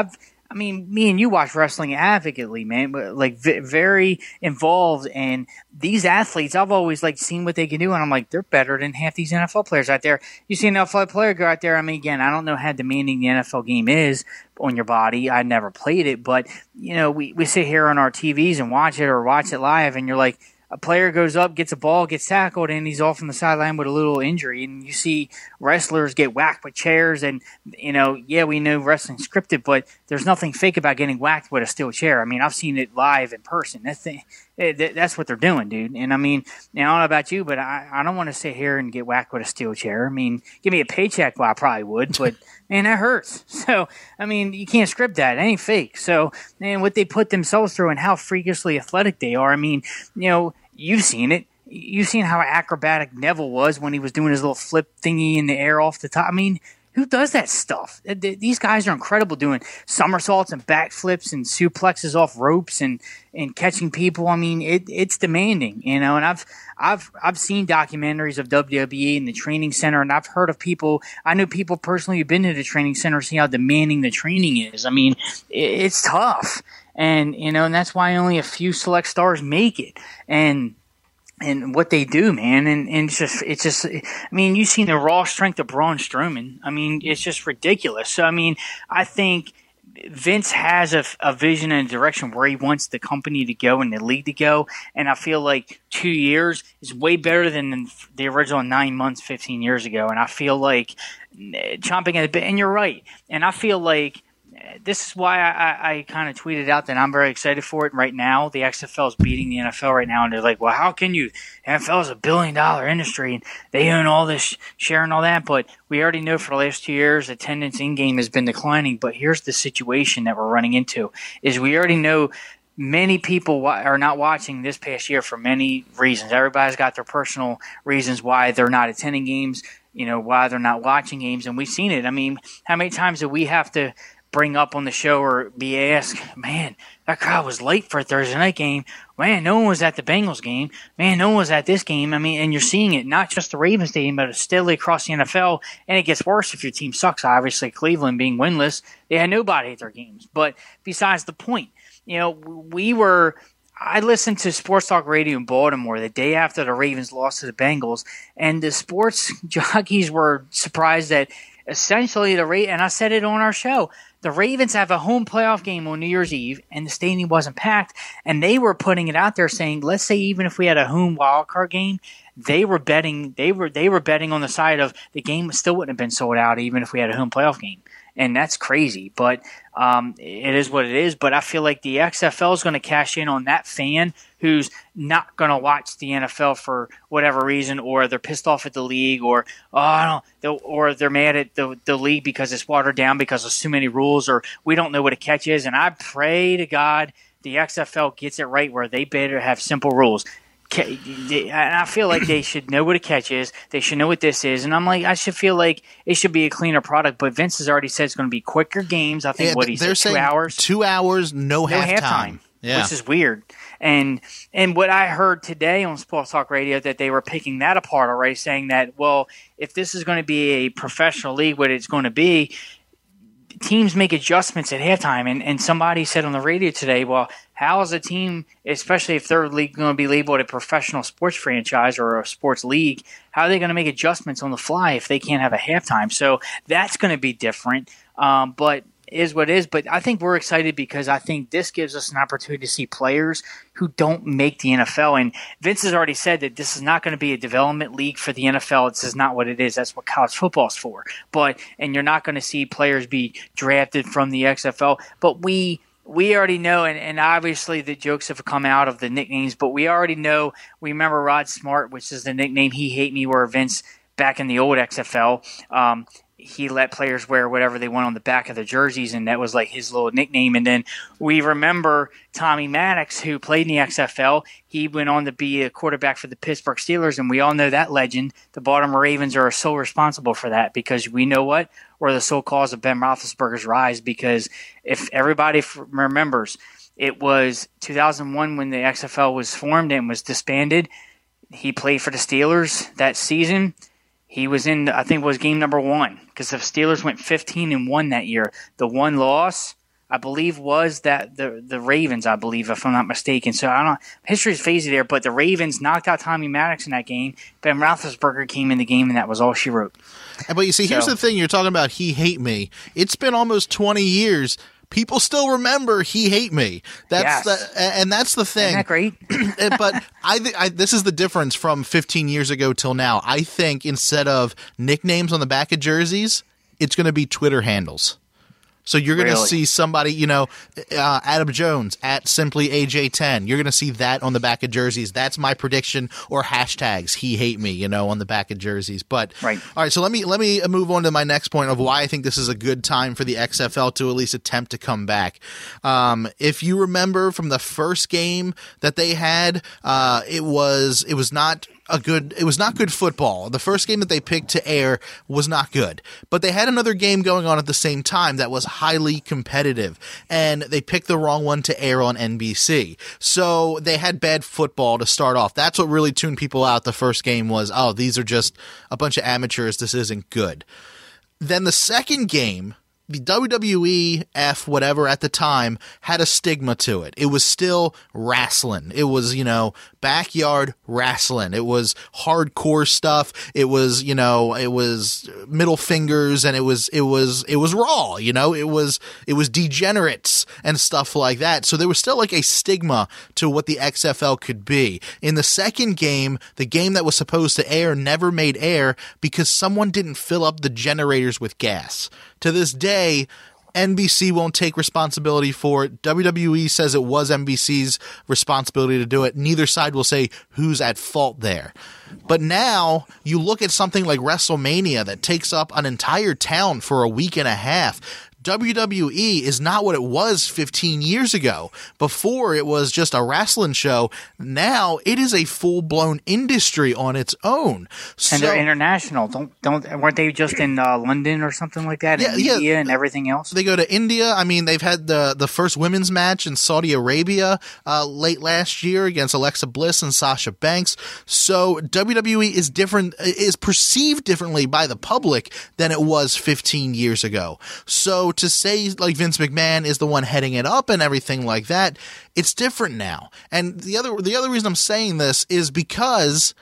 Speaker 4: I mean, me and you watch wrestling advocately, man, but like v- very involved. And these athletes, I've always like seen what they can do, and I'm like, they're better than half these N F L players out there. You see an N F L player go out there. I mean, again, I don't know how demanding the N F L game is on your body. I never played it, but you know, we we sit here on our T Vs and watch it or watch it live, and you're like, a player goes up, gets a ball, gets tackled, and he's off on the sideline with a little injury. And you see wrestlers get whacked with chairs. And, you know, yeah, we know wrestling's scripted, but there's nothing fake about getting whacked with a steel chair. I mean, I've seen it live in person. That's the, that's what they're doing, dude. And, I mean, I don't know about you, but I, I don't want to sit here and get whacked with a steel chair. I mean, give me a paycheck, well, I probably would, but, man, that hurts. So, I mean, you can't script that. It ain't fake. So, man, what they put themselves through and how freakishly athletic they are, I mean, you know, you've seen it. You've seen how acrobatic Neville was when he was doing his little flip thingy in the air off the top. I mean, who does that stuff? These guys are incredible doing somersaults and backflips and suplexes off ropes and, and catching people. I mean, it, it's demanding, you know, and I've, I've, I've seen documentaries of W W E in the training center, and I've heard of people, I know people personally who've been to the training center, see how demanding the training is. I mean, it, it's tough. And, you know, and that's why only a few select stars make it. And, and what they do, man. And, and it's just, it's just, I mean, you've seen the raw strength of Braun Strowman. I mean, it's just ridiculous. So, I mean, I think Vince has a, a vision and a direction where he wants the company to go and the league to go. And I feel like two years is way better than the original nine months, fifteen years ago. And I feel like chomping at the bit, and you're right. And I feel like, this is why I, I, I kind of tweeted out that I'm very excited for it right now. The X F L is beating the N F L right now, and they're like, well, how can you? N F L is a billion-dollar industry, and they own all this share and all that. But we already know for the last two years, attendance in-game has been declining. But here's the situation that we're running into, is we already know many people are not watching this past year for many reasons. Everybody's got their personal reasons why they're not attending games, you know, why they're not watching games, and we've seen it. I mean, how many times do we have to bring up on the show or be asked, man, that crowd was late for a Thursday night game. Man, no one was at the Bengals game. Man, no one was at this game. I mean, and you're seeing it, not just the Ravens game, but steadily across the N F L. And it gets worse if your team sucks. Obviously, Cleveland being winless, they had nobody at their games. But besides the point, you know, we were – I listened to Sports Talk Radio in Baltimore the day after the Ravens lost to the Bengals, and the sports jockeys were surprised that essentially the – and I said it on our show – the Ravens have a home playoff game on New Year's Eve, and the stadium wasn't packed, and they were putting it out there saying, let's say even if we had a home wild card game, they were betting they were they were betting on the side of the game still wouldn't have been sold out even if we had a home playoff game. And that's crazy, but um, it is what it is. But I feel like the X F L is going to cash in on that fan who's not going to watch the N F L for whatever reason, or they're pissed off at the league, or oh, I don't, or they're mad at the the league because it's watered down because there's too many rules, or we don't know what a catch is. And I pray to God the X F L gets it right where they better have simple rules. And I feel like they should know what a catch is. They should know what this is. And I'm like, I should feel like it should be a cleaner product. But Vince has already said it's going to be quicker games. I think yeah, what he said, two hours.
Speaker 3: Two hours, no,
Speaker 4: no
Speaker 3: halftime.
Speaker 4: halftime
Speaker 3: yeah.
Speaker 4: Which is weird. And and what I heard today on Sports Talk Radio, that they were picking that apart already, saying that, well, if this is going to be a professional league, what it's going to be, teams make adjustments at halftime. And, and somebody said on the radio today, well, how is a team, especially if they're going to be labeled a professional sports franchise or a sports league, how are they going to make adjustments on the fly if they can't have a halftime? So that's going to be different, um, but is what it is. But I think we're excited because I think this gives us an opportunity to see players who don't make the N F L. And Vince has already said that this is not going to be a development league for the N F L. This is not what it is. That's what college football is for. But and you're not going to see players be drafted from the X F L. But we we already know, and, and obviously the jokes have come out of the nicknames, but we already know, we remember Rod Smart, which is the nickname He Hate Me, where Vince back in the old X F L, um, he let players wear whatever they want on the back of their jerseys, and that was like his little nickname. And then we remember Tommy Maddox, who played in the X F L. He went on to be a quarterback for the Pittsburgh Steelers, and we all know that legend. The Baltimore Ravens are so responsible for that because we know what? We're the sole cause of Ben Roethlisberger's rise, because if everybody f- remembers, it was two thousand one when the X F L was formed and was disbanded. He played for the Steelers that season. He was in, I think it was game number one, because the Steelers went fifteen and one that year. The one loss, I believe was that the the Ravens, I believe, if I'm not mistaken. So I don't history is phasey there, but the Ravens knocked out Tommy Maddox in that game. Ben Roethlisberger came in the game, and that was all she wrote.
Speaker 3: But you see, here's
Speaker 4: So-
Speaker 3: the thing: you're talking about he hate me. It's been almost twenty years. People still remember he hate me. That's
Speaker 4: Yes.
Speaker 3: the, and that's the thing.
Speaker 4: Isn't that great?
Speaker 3: But I, th- I this is the difference from fifteen years ago till now. I think instead of nicknames on the back of jerseys, it's going to be Twitter handles. So you're going to
Speaker 4: Really?
Speaker 3: see somebody, you know, uh, Adam Jones at simply A J ten. You're going to see that on the back of jerseys. That's my prediction. Or hashtags he hate me, you know, on the back of jerseys. But
Speaker 4: Right.
Speaker 3: all right, so let me let me move on to my next point of why I think this is a good time for the X F L to at least attempt to come back. Um, if you remember from the first game that they had, uh, it was it was not a good it was not good football. The first game that they picked to air was not good. But they had another game going on at the same time that was highly competitive, and they picked the wrong one to air on N B C. So they had bad football to start off. That's what really tuned people out. The first game was, oh, these are just a bunch of amateurs. This isn't good. Then the second game, the W W E F whatever at the time had a stigma to it. It was still wrestling. It was, you know, backyard wrestling. It was hardcore stuff. It was, you know, it was middle fingers, and it was it was it was raw, you know. It was it was degenerates and stuff like that. So there was still like a stigma to what the X F L could be. In the second game, the game that was supposed to air never made air because someone didn't fill up the generators with gas. To this day, N B C won't take responsibility for it. W W E says it was N B C's responsibility to do it. Neither side will say who's at fault there. But now you look at something like WrestleMania that takes up an entire town for a week and a half. W W E is not what it was fifteen years ago. Before, it was just a wrestling show. Now it is a full-blown industry on its own. So,
Speaker 4: And they're international. Don't don't weren't they just in uh, London or something like that?
Speaker 3: Yeah,
Speaker 4: and
Speaker 3: yeah.
Speaker 4: India and everything else.
Speaker 3: they go to India. I mean, they've had the the first women's match in Saudi Arabia uh, late last year against Alexa Bliss and Sasha Banks. So W W E is different, is perceived differently by the public than it was fifteen years ago. So to say like Vince McMahon is the one heading it up and everything like that, it's different now. And the other the other reason I'm saying this is because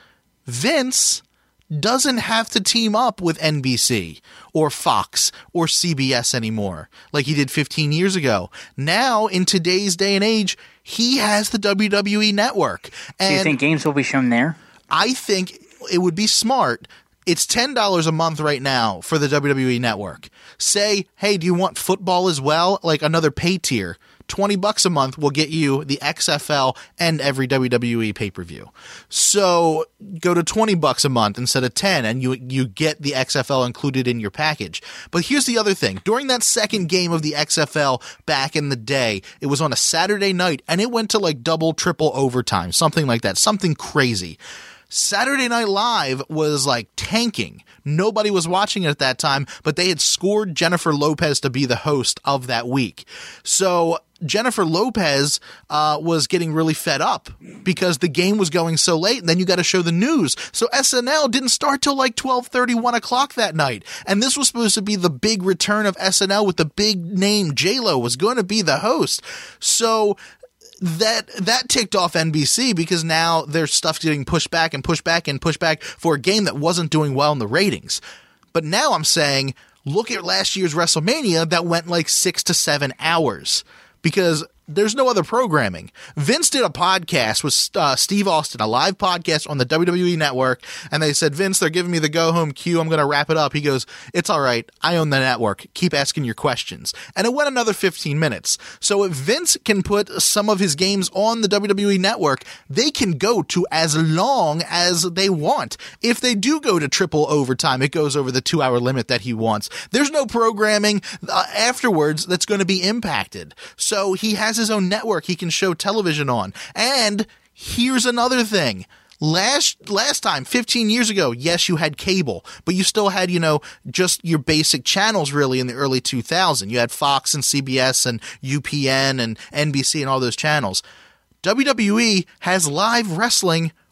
Speaker 3: Vince doesn't have to team up with N B C or Fox or C B S anymore like he did fifteen years ago. Now, in today's day and age, he has the W W E network. And
Speaker 4: Do you think games will be shown there?
Speaker 3: I think it would be smart. It's ten dollars a month right now for the W W E network. Say, hey, do you want football as well? Like another pay tier. twenty bucks a month will get you the X F L and every W W E pay-per-view. So go to twenty bucks a month instead of ten, and you you get the X F L included in your package. But here's the other thing. During that second game of the X F L back in the day, it was on a Saturday night, and it went to like double, triple overtime, something like that, something crazy. Saturday Night Live was like tanking. Nobody was watching it at that time, but they had scored Jennifer Lopez to be the host of that week. So Jennifer Lopez uh, was getting really fed up because the game was going so late, and then you got to show the news. So S N L didn't start till like twelve thirty, one o'clock that night. And this was supposed to be the big return of S N L with the big name. J-Lo was going to be the host. So that that ticked off N B C because now their stuff's getting pushed back and pushed back and pushed back for a game that wasn't doing well in the ratings. But now I'm saying, look at last year's WrestleMania that went like six to seven hours because there's no other programming. Vince did a podcast with uh, Steve Austin, a live podcast on the W W E network, and they said, Vince, they're giving me the go-home cue. I'm going to wrap it up. He goes, it's all right. I own the network. Keep asking your questions. And it went another fifteen minutes. So if Vince can put some of his games on the W W E network, they can go to as long as they want. If they do go to triple overtime, it goes over the two-hour limit that he wants. There's no programming uh, afterwards that's going to be impacted. So he has his own network he can show television on. And here's another thing. Last last time, fifteen years ago, yes, you had cable, but you still had, you know, just your basic channels really in the early two thousands. You had Fox and C B S and U P N and N B C and all those channels. W W E has live wrestling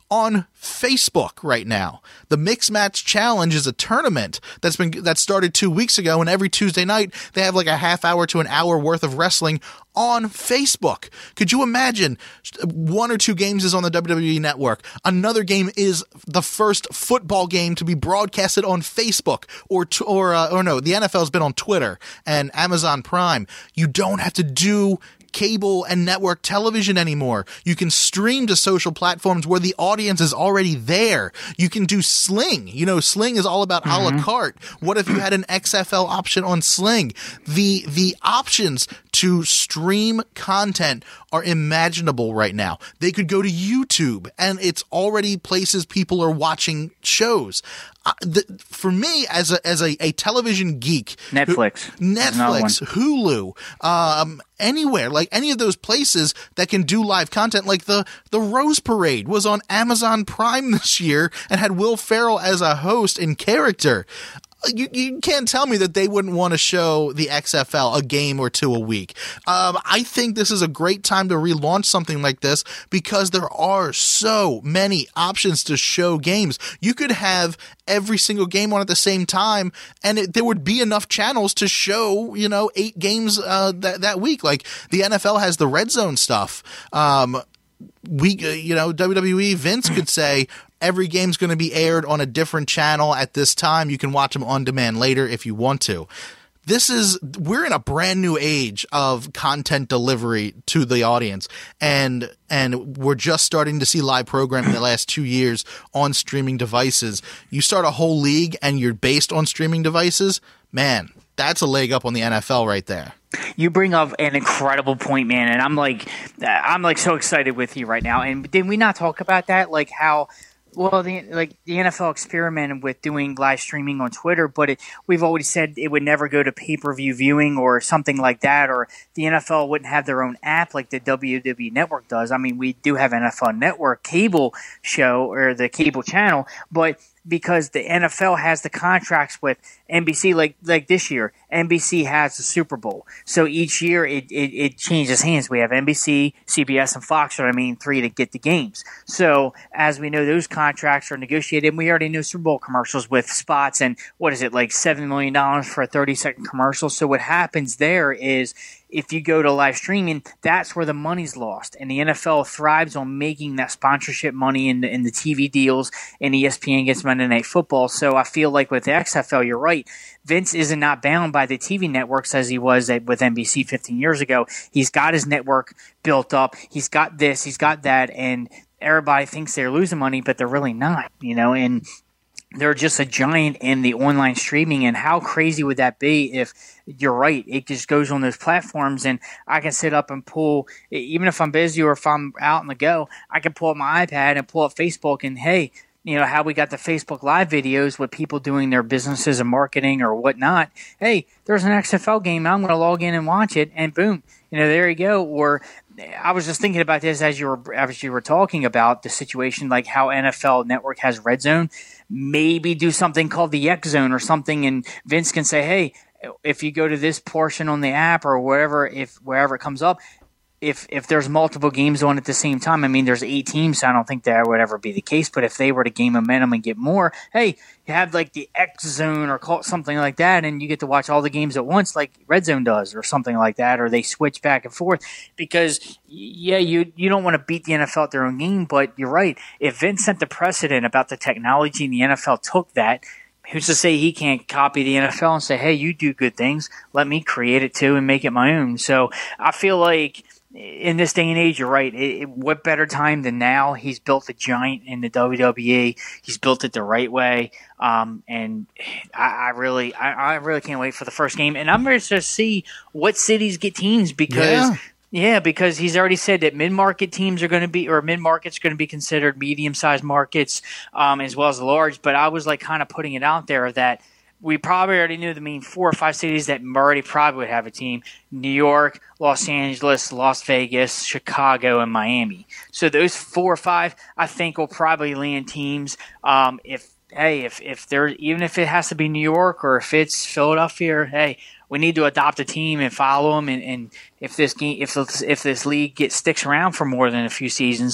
Speaker 3: on Facebook right now. The Mix Match Challenge is a tournament that's been that started two weeks ago, and every Tuesday night they have like a half hour to an hour worth of wrestling on Facebook. Could you imagine one or two games is on the W W E Network, another game is the first football game to be broadcasted on Facebook, or t- or uh, or no, the N F L's been on Twitter and Amazon Prime. You don't have to do cable and network television anymore. You can stream to social platforms where the audience is already there. You can do Sling. You know, Sling is all about mm-hmm. a la carte. What if you had an X F L option on Sling? The the options to stream content are imaginable right now. They could go to YouTube, and it's already places people are watching shows. Uh, the, for me, as a as a, a television geek,
Speaker 4: Netflix,
Speaker 3: who, Netflix, Hulu, um, anywhere, like any of those places that can do live content, like the the Rose Parade was on Amazon Prime this year and had Will Ferrell as a host in character. You, you can't tell me that they wouldn't want to show the X F L a game or two a week. Um, I think this is a great time to relaunch something like this because there are so many options to show games. You could have every single game on at the same time, and it, there would be enough channels to show, you know, eight games uh, that that week. Like the N F L has the Red Zone stuff. Um, we, you know, W W E, Vince could say, every game's going to be aired on a different channel at this time. You can watch them on demand later if you want to. This is, we're in a brand new age of content delivery to the audience, and and we're just starting to see live programming in the last two years on streaming devices. You start a whole league and you're based on streaming devices, man, that's a leg up on the N F L right there.
Speaker 4: You bring up an incredible point, man, and I'm like, I'm like so excited with you right now. And did we not talk about that? Like how, well, the like the N F L experimented with doing live streaming on Twitter, but it, we've always said it would never go to pay-per-view viewing or something like that, or the N F L wouldn't have their own app like the W W E Network does. I mean, we do have N F L Network cable show or the cable channel, but because the N F L has the contracts with N B C, like like this year, N B C has the Super Bowl. So each year it, it, it changes hands. We have N B C, C B S, and Fox, or I mean three to get the games. So as we know, those contracts are negotiated, and we already know Super Bowl commercials with spots and what is it, like seven million dollars for a thirty-second commercial. So what happens there is if you go to live streaming, that's where the money's lost. And the N F L thrives on making that sponsorship money in the, in the T V deals, and E S P N gets Monday Night Football. So I feel like with the X F L, you're right. Vince is not bound by the T V networks as he was with N B C fifteen years ago. He's got his network built up. He's got this, he's got that, and everybody thinks they're losing money, but they're really not, you know, and they're just a giant in the online streaming. And how crazy would that be if you're right, it just goes on those platforms and I can sit up and pull, even if I'm busy or if I'm out on the go, I can pull up my iPad and pull up Facebook and, hey, you know, how we got the Facebook Live videos with people doing their businesses and marketing or whatnot. Hey, there's an X F L game. I'm going to log in and watch it, and boom, you know, there you go. Or I was just thinking about this as you were as you were talking about the situation, like how N F L Network has Red Zone. Maybe do something called the X Zone or something, and Vince can say, hey, if you go to this portion on the app or wherever, if wherever it comes up, if if there's multiple games on at the same time, I mean, there's eight teams, so I don't think that would ever be the case. But if they were to gain momentum and get more, hey, you have like the X Zone or call it something like that, and you get to watch all the games at once, like Red Zone does, or something like that, or they switch back and forth. Because yeah, you you don't want to beat the N F L at their own game, but you're right. If Vince set the precedent about the technology and the N F L took that, who's to say he can't copy the N F L and say, hey, you do good things, let me create it too and make it my own. So I feel like in this day and age, you're right. It, it, what better time than now? He's built a giant in the W W E. He's built it the right way, um, and I, I really, I, I really can't wait for the first game. And I'm ready to see what cities get teams because.
Speaker 3: Yeah.
Speaker 4: Yeah, because he's already said that mid-market teams are going to be, or mid-market's going to be considered medium-sized markets, um, as well as large. But I was like kind of putting it out there that we probably already knew the main four or five cities that already probably would have a team: New York, Los Angeles, Las Vegas, Chicago, and Miami. So those four or five, I think, will probably land teams. Um, if hey, if if there, even if it has to be New York or if it's Philadelphia, hey, we need to adopt a team and follow them. And, and if this game, if this, if this league gets sticks around for more than a few seasons,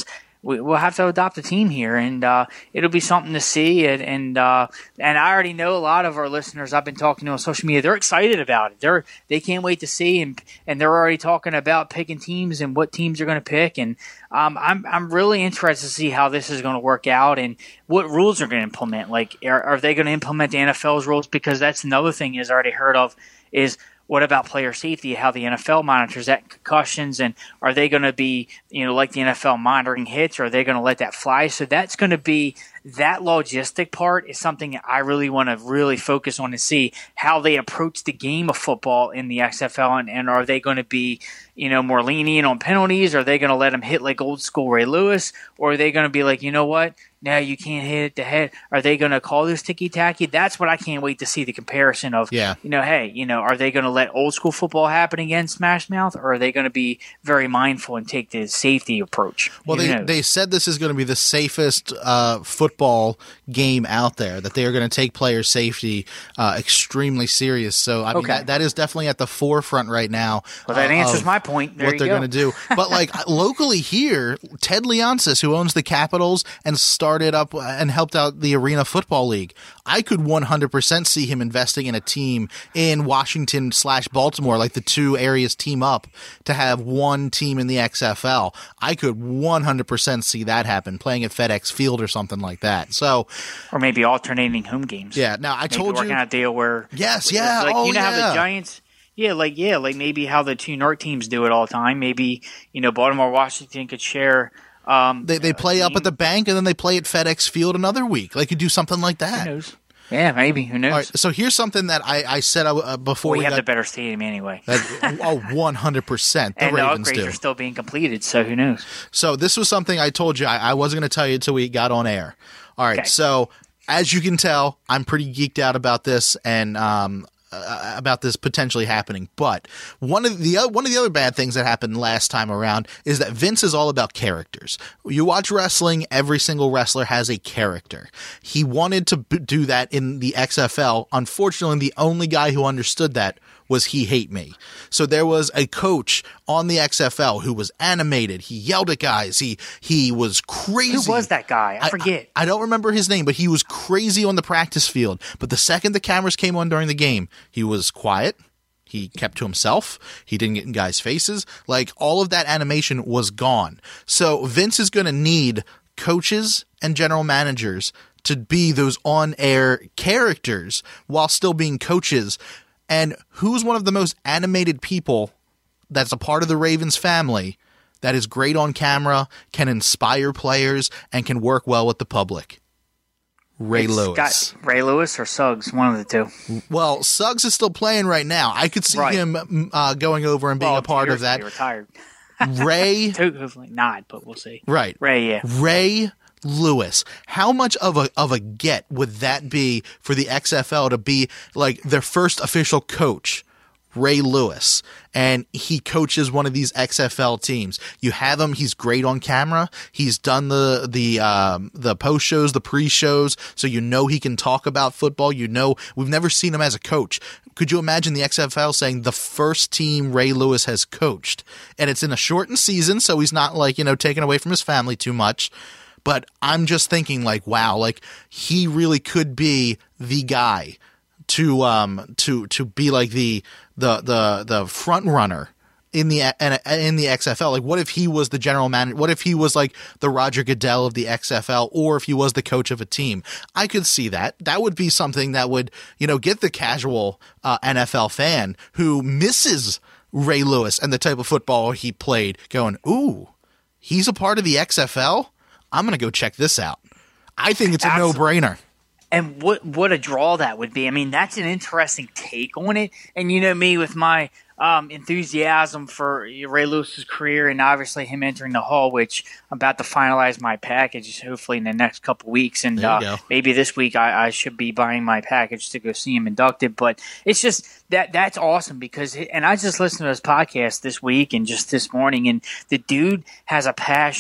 Speaker 4: we, we'll have to adopt a team here, and uh, it'll be something to see. And and, uh, and I already know a lot of our listeners I've been talking to on social media. They're excited about it. They're they can't wait to see, and and they're already talking about picking teams and what teams they're going to pick. And um, I'm I'm really interested to see how this is going to work out and what rules are going to implement. Like, are, are they going to implement the N F L's rules? Because that's another thing is already heard of is. What about player safety, how the N F L monitors that concussions, and are they going to be, you know, like the N F L monitoring hits, or are they going to let that fly? So that's going to be that logistic part is something I really want to really focus on to see how they approach the game of football in the X F L, and, and are they going to be, you know, more lenient on penalties? Are they going to let them hit like old school Ray Lewis, or are they going to be like, you know what? No, you can't hit it to head. Are they going to call this ticky-tacky? That's what I can't wait to see, the comparison of,
Speaker 3: yeah.
Speaker 4: you know, hey, you know, are they going to let old school football happen again, Smash Mouth, or are they going to be very mindful and take the safety approach?
Speaker 3: Well,
Speaker 4: Who
Speaker 3: they,
Speaker 4: knows?
Speaker 3: they said this is going to be the safest uh, football game out there, that they are going to take player safety uh, extremely serious. So, I mean,
Speaker 4: Okay.
Speaker 3: that, that is definitely at the forefront right now.
Speaker 4: Well, that
Speaker 3: uh,
Speaker 4: answers
Speaker 3: of
Speaker 4: my point. There
Speaker 3: what
Speaker 4: you
Speaker 3: they're
Speaker 4: go.
Speaker 3: going to do. But, like, locally here, Ted Leonsis, who owns the Capitals and started up and helped out the Arena Football League, I could one hundred percent see him investing in a team in Washington slash Baltimore, like the two areas team up to have one team in the X F L. I could one hundred percent see that happen, playing at FedEx Field or something like that. So,
Speaker 4: Or maybe alternating home games.
Speaker 3: yeah. Now, I
Speaker 4: Maybe
Speaker 3: told
Speaker 4: working
Speaker 3: you.
Speaker 4: out a deal where
Speaker 3: Yes,
Speaker 4: it's
Speaker 3: yeah.
Speaker 4: like,
Speaker 3: oh,
Speaker 4: you know
Speaker 3: yeah.
Speaker 4: how the Giants, yeah, like yeah, like maybe how the two North teams do it all the time. Maybe, you know, Baltimore, Washington could share. Um,
Speaker 3: They they play up at the bank and then they play at FedEx Field another week. They could do something like
Speaker 4: Who
Speaker 3: that.
Speaker 4: knows? Yeah, maybe. Who knows?
Speaker 3: All right, so here's something that I, I said uh, before
Speaker 4: we
Speaker 3: we
Speaker 4: have
Speaker 3: got
Speaker 4: the better stadium anyway.
Speaker 3: that, oh, one hundred percent. The
Speaker 4: And the
Speaker 3: Ravens
Speaker 4: upgrades
Speaker 3: do.
Speaker 4: are still being completed, so who knows?
Speaker 3: So this was something I told you I, I wasn't going to tell you until we got on air. All right,
Speaker 4: Okay.
Speaker 3: so as you can tell, I'm pretty geeked out about this and um, uh, about this potentially happening. But one of the one of the other bad things that happened last time around is that Vince is all about characters. You watch wrestling, every single wrestler has a character. He wanted to b- do that in the X F L. Unfortunately, the only guy who understood that was He Hate Me. So there was a coach on the X F L who was animated. He yelled at guys. He he was crazy.
Speaker 4: Who was that guy? I forget.
Speaker 3: I, I don't remember his name, but he was crazy on the practice field. But the second the cameras came on during the game, he was quiet. He kept to himself. He didn't get in guys' faces. Like, all of that animation was gone. So Vince is going to need coaches and general managers to be those on-air characters while still being coaches. And who's one of the most animated people that's a part of the Ravens family that is great on camera, can inspire players, and can work well with the public? Ray
Speaker 4: It's
Speaker 3: Lewis.
Speaker 4: got Ray Lewis or Suggs, one of the two.
Speaker 3: Well, Suggs is still playing right now. I could see
Speaker 4: Right.
Speaker 3: him uh, going over and being
Speaker 4: Well,
Speaker 3: a part
Speaker 4: two
Speaker 3: of
Speaker 4: years ago,
Speaker 3: that.
Speaker 4: He retired.
Speaker 3: Ray,
Speaker 4: Hopefully not, but we'll see.
Speaker 3: right.
Speaker 4: Ray, yeah.
Speaker 3: Ray Lewis. How much of a of a get would that be for the X F L to be like their first official coach? Ray Lewis, and he coaches one of these X F L teams. You have him; he's great on camera. He's done the the um, the post shows, the pre shows, so you know he can talk about football. You know, we've never seen him as a coach. Could you imagine the X F L saying the first team Ray Lewis has coached, and it's in a shortened season, so he's not like you know taken away from his family too much. But I'm just thinking, like, wow, like he really could be the guy to um to to be like the the the the front runner in the in the X F L. Like, what if he was the general manager? What if he was like the Roger Goodell of the X F L, or if he was the coach of a team? I could see that. That would be something that would, you know, get the casual uh, N F L fan who misses Ray Lewis and the type of football he played going, ooh, he's a part of the X F L? I'm going to go check this out. I think it's a
Speaker 4: Absolutely.
Speaker 3: no-brainer.
Speaker 4: And what what a draw that would be. I mean, that's an interesting take on it. And you know me with my um, enthusiasm for Ray Lewis's career, and obviously him entering the Hall, which I'm about to finalize my package hopefully in the next couple weeks. And
Speaker 3: There you
Speaker 4: uh,
Speaker 3: go.
Speaker 4: maybe this week I, I should be buying my package to go see him inducted. But it's just that that's awesome because, and I just listened to his podcast this week and just this morning, and the dude has a passion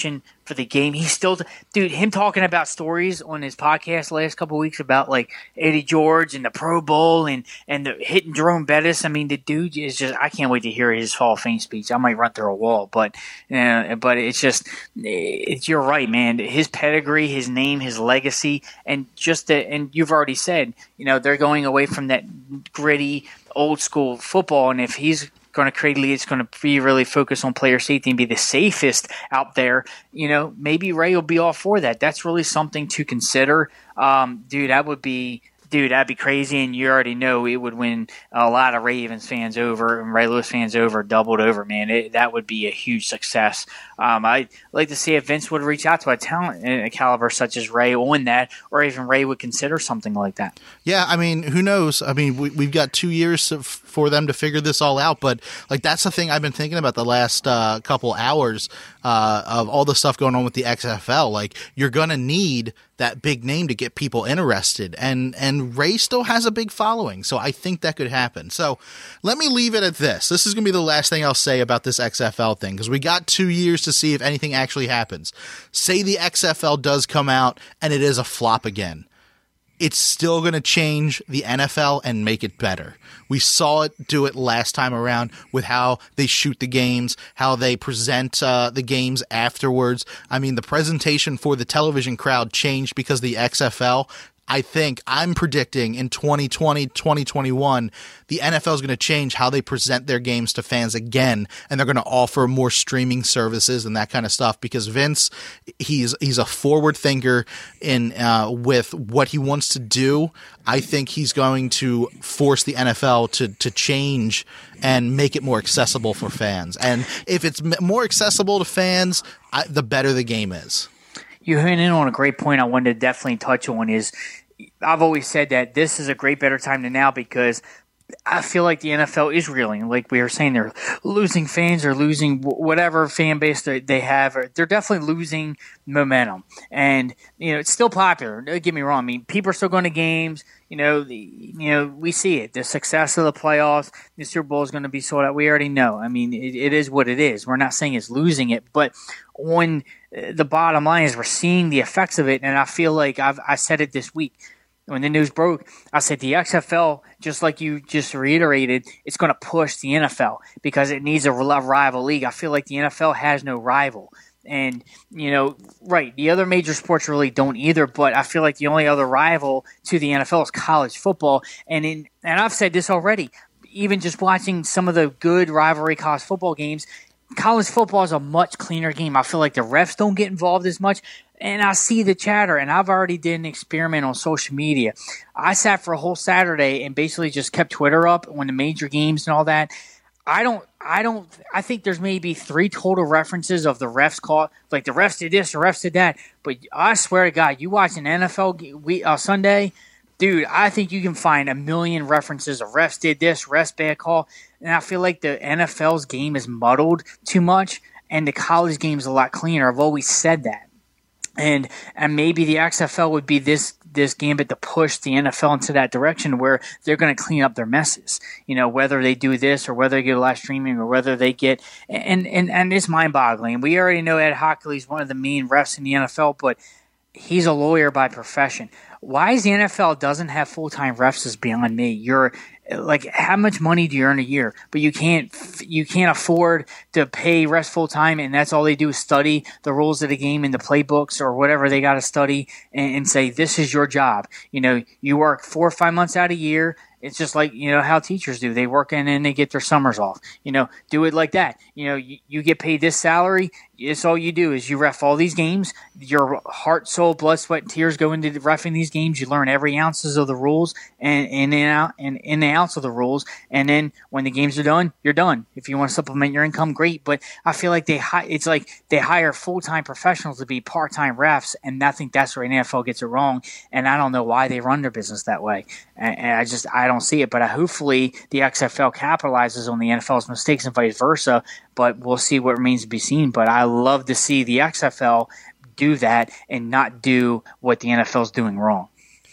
Speaker 4: for the game. He's still, dude, him talking about stories on his podcast the last couple of weeks about like Eddie George and the Pro Bowl and, and the hitting Jerome Bettis. I mean, the dude is just, I can't wait to hear his Hall of Fame speech. I might run through a wall, but, uh, but it's just, it's, you're right, man. His pedigree, his name, his legacy, and just the, and you've already said, you know, they're going away from that gritty old school football. And if he's going to create lead, it's going to be really focused on player safety and be the safest out there, you know, maybe Ray will be all for that. That's really something to consider. Um, dude, that would be, dude, that'd be crazy. And you already know it would win a lot of Ravens fans over and Ray Lewis fans over, doubled over, man. It, that would be a huge success. Um, I'd like to see if Vince would reach out to a talent a caliber such as Ray on that, or even Ray would consider something like that.
Speaker 3: Yeah, I mean, who knows? I mean, we, we've got two years to, for them to figure this all out, but like that's the thing I've been thinking about the last uh, couple hours uh, of all the stuff going on with the X F L. Like, you're going to need that big name to get people interested, and and Ray still has a big following, so I think that could happen. So let me leave it at this. This is going to be the last thing I'll say about this X F L thing, because we got two years to see if anything actually happens. Say the X F L does come out and it is a flop again. It's still going to change the N F L and make it better. We saw it do it last time around with how they shoot the games, how they present uh, the games afterwards. I mean, the presentation for the television crowd changed because the X F L. I think I'm predicting in twenty twenty, twenty twenty-one, the N F L is going to change how they present their games to fans again, and they're going to offer more streaming services and that kind of stuff, because Vince, he's he's a forward thinker in uh, with what he wants to do. I think he's going to force the N F L to to change and make it more accessible for fans. And if it's m- more accessible to fans, I, the better the game is.
Speaker 4: You hit in on a great point I wanted to definitely touch on is I've always said that this is a great better time than now, because I feel like the N F L is reeling. Like we were saying, they're losing fans or losing whatever fan base they have. They're definitely losing momentum. And, you know, it's still popular. Don't get me wrong. I mean, people are still going to games. You know, the, you know, we see it. The success of the playoffs, the Super Bowl is going to be sold out. We already know. I mean, it, it is what it is. We're not saying it's losing it, but on the bottom line is we're seeing the effects of it. And I feel like I've I said it this week when the news broke. I said the X F L, just like you just reiterated, it's going to push the N F L because it needs a rival league. I feel like the N F L has no rival. And, you know, right, the other major sports really don't either, but I feel like the only other rival to the N F L is college football. And in and I've said this already, even just watching some of the good rivalry college football games, college football is a much cleaner game. I feel like the refs don't get involved as much. And I see the chatter, and I've already did an experiment on social media. I sat for a whole Saturday and basically just kept Twitter up when the major games and all that. I don't, I don't, I think there's maybe three total references of the refs call, like the refs did this, the refs did that. But I swear to God, you watch an N F L we, uh, Sunday, dude, I think you can find a million references of refs did this, refs bad call. And I feel like the N F L's game is muddled too much, and the college game is a lot cleaner. I've always said that. And and maybe the X F L would be this this gambit to push the N F L into that direction where they're going to clean up their messes. You know, whether they do this or whether they get live streaming or whether they get and and and it's mind boggling. We already know Ed Hockley is one of the main refs in the N F L, but he's a lawyer by profession. Why is the N F L doesn't have full time refs is beyond me. You're like, how much money do you earn a year? But you can't you can't afford to pay refs full time, and that's all they do is study the rules of the game and the playbooks or whatever they got to study, and, and say this is your job. You know, you work four or five months out of a year. It's just like, you know, how teachers do. They work in and they get their summers off. You know, do it like that. You know, you, you get paid this salary. It's all you do is you ref all these games. Your heart, soul, blood, sweat, and tears go into reffing these games. You learn every ounces of the rules and in and out and in and outs of the rules. And then when the games are done, you're done. If you want to supplement your income, great. But I feel like they hi- it's like they hire full time professionals to be part time refs, and I think that's where the N F L gets it wrong. And I don't know why they run their business that way. And, and I just I don't see it. But I, hopefully the X F L capitalizes on the N F L's mistakes and vice versa. But we'll see what remains to be seen. But I love to see the X F L do that and not do what the N F L is doing wrong.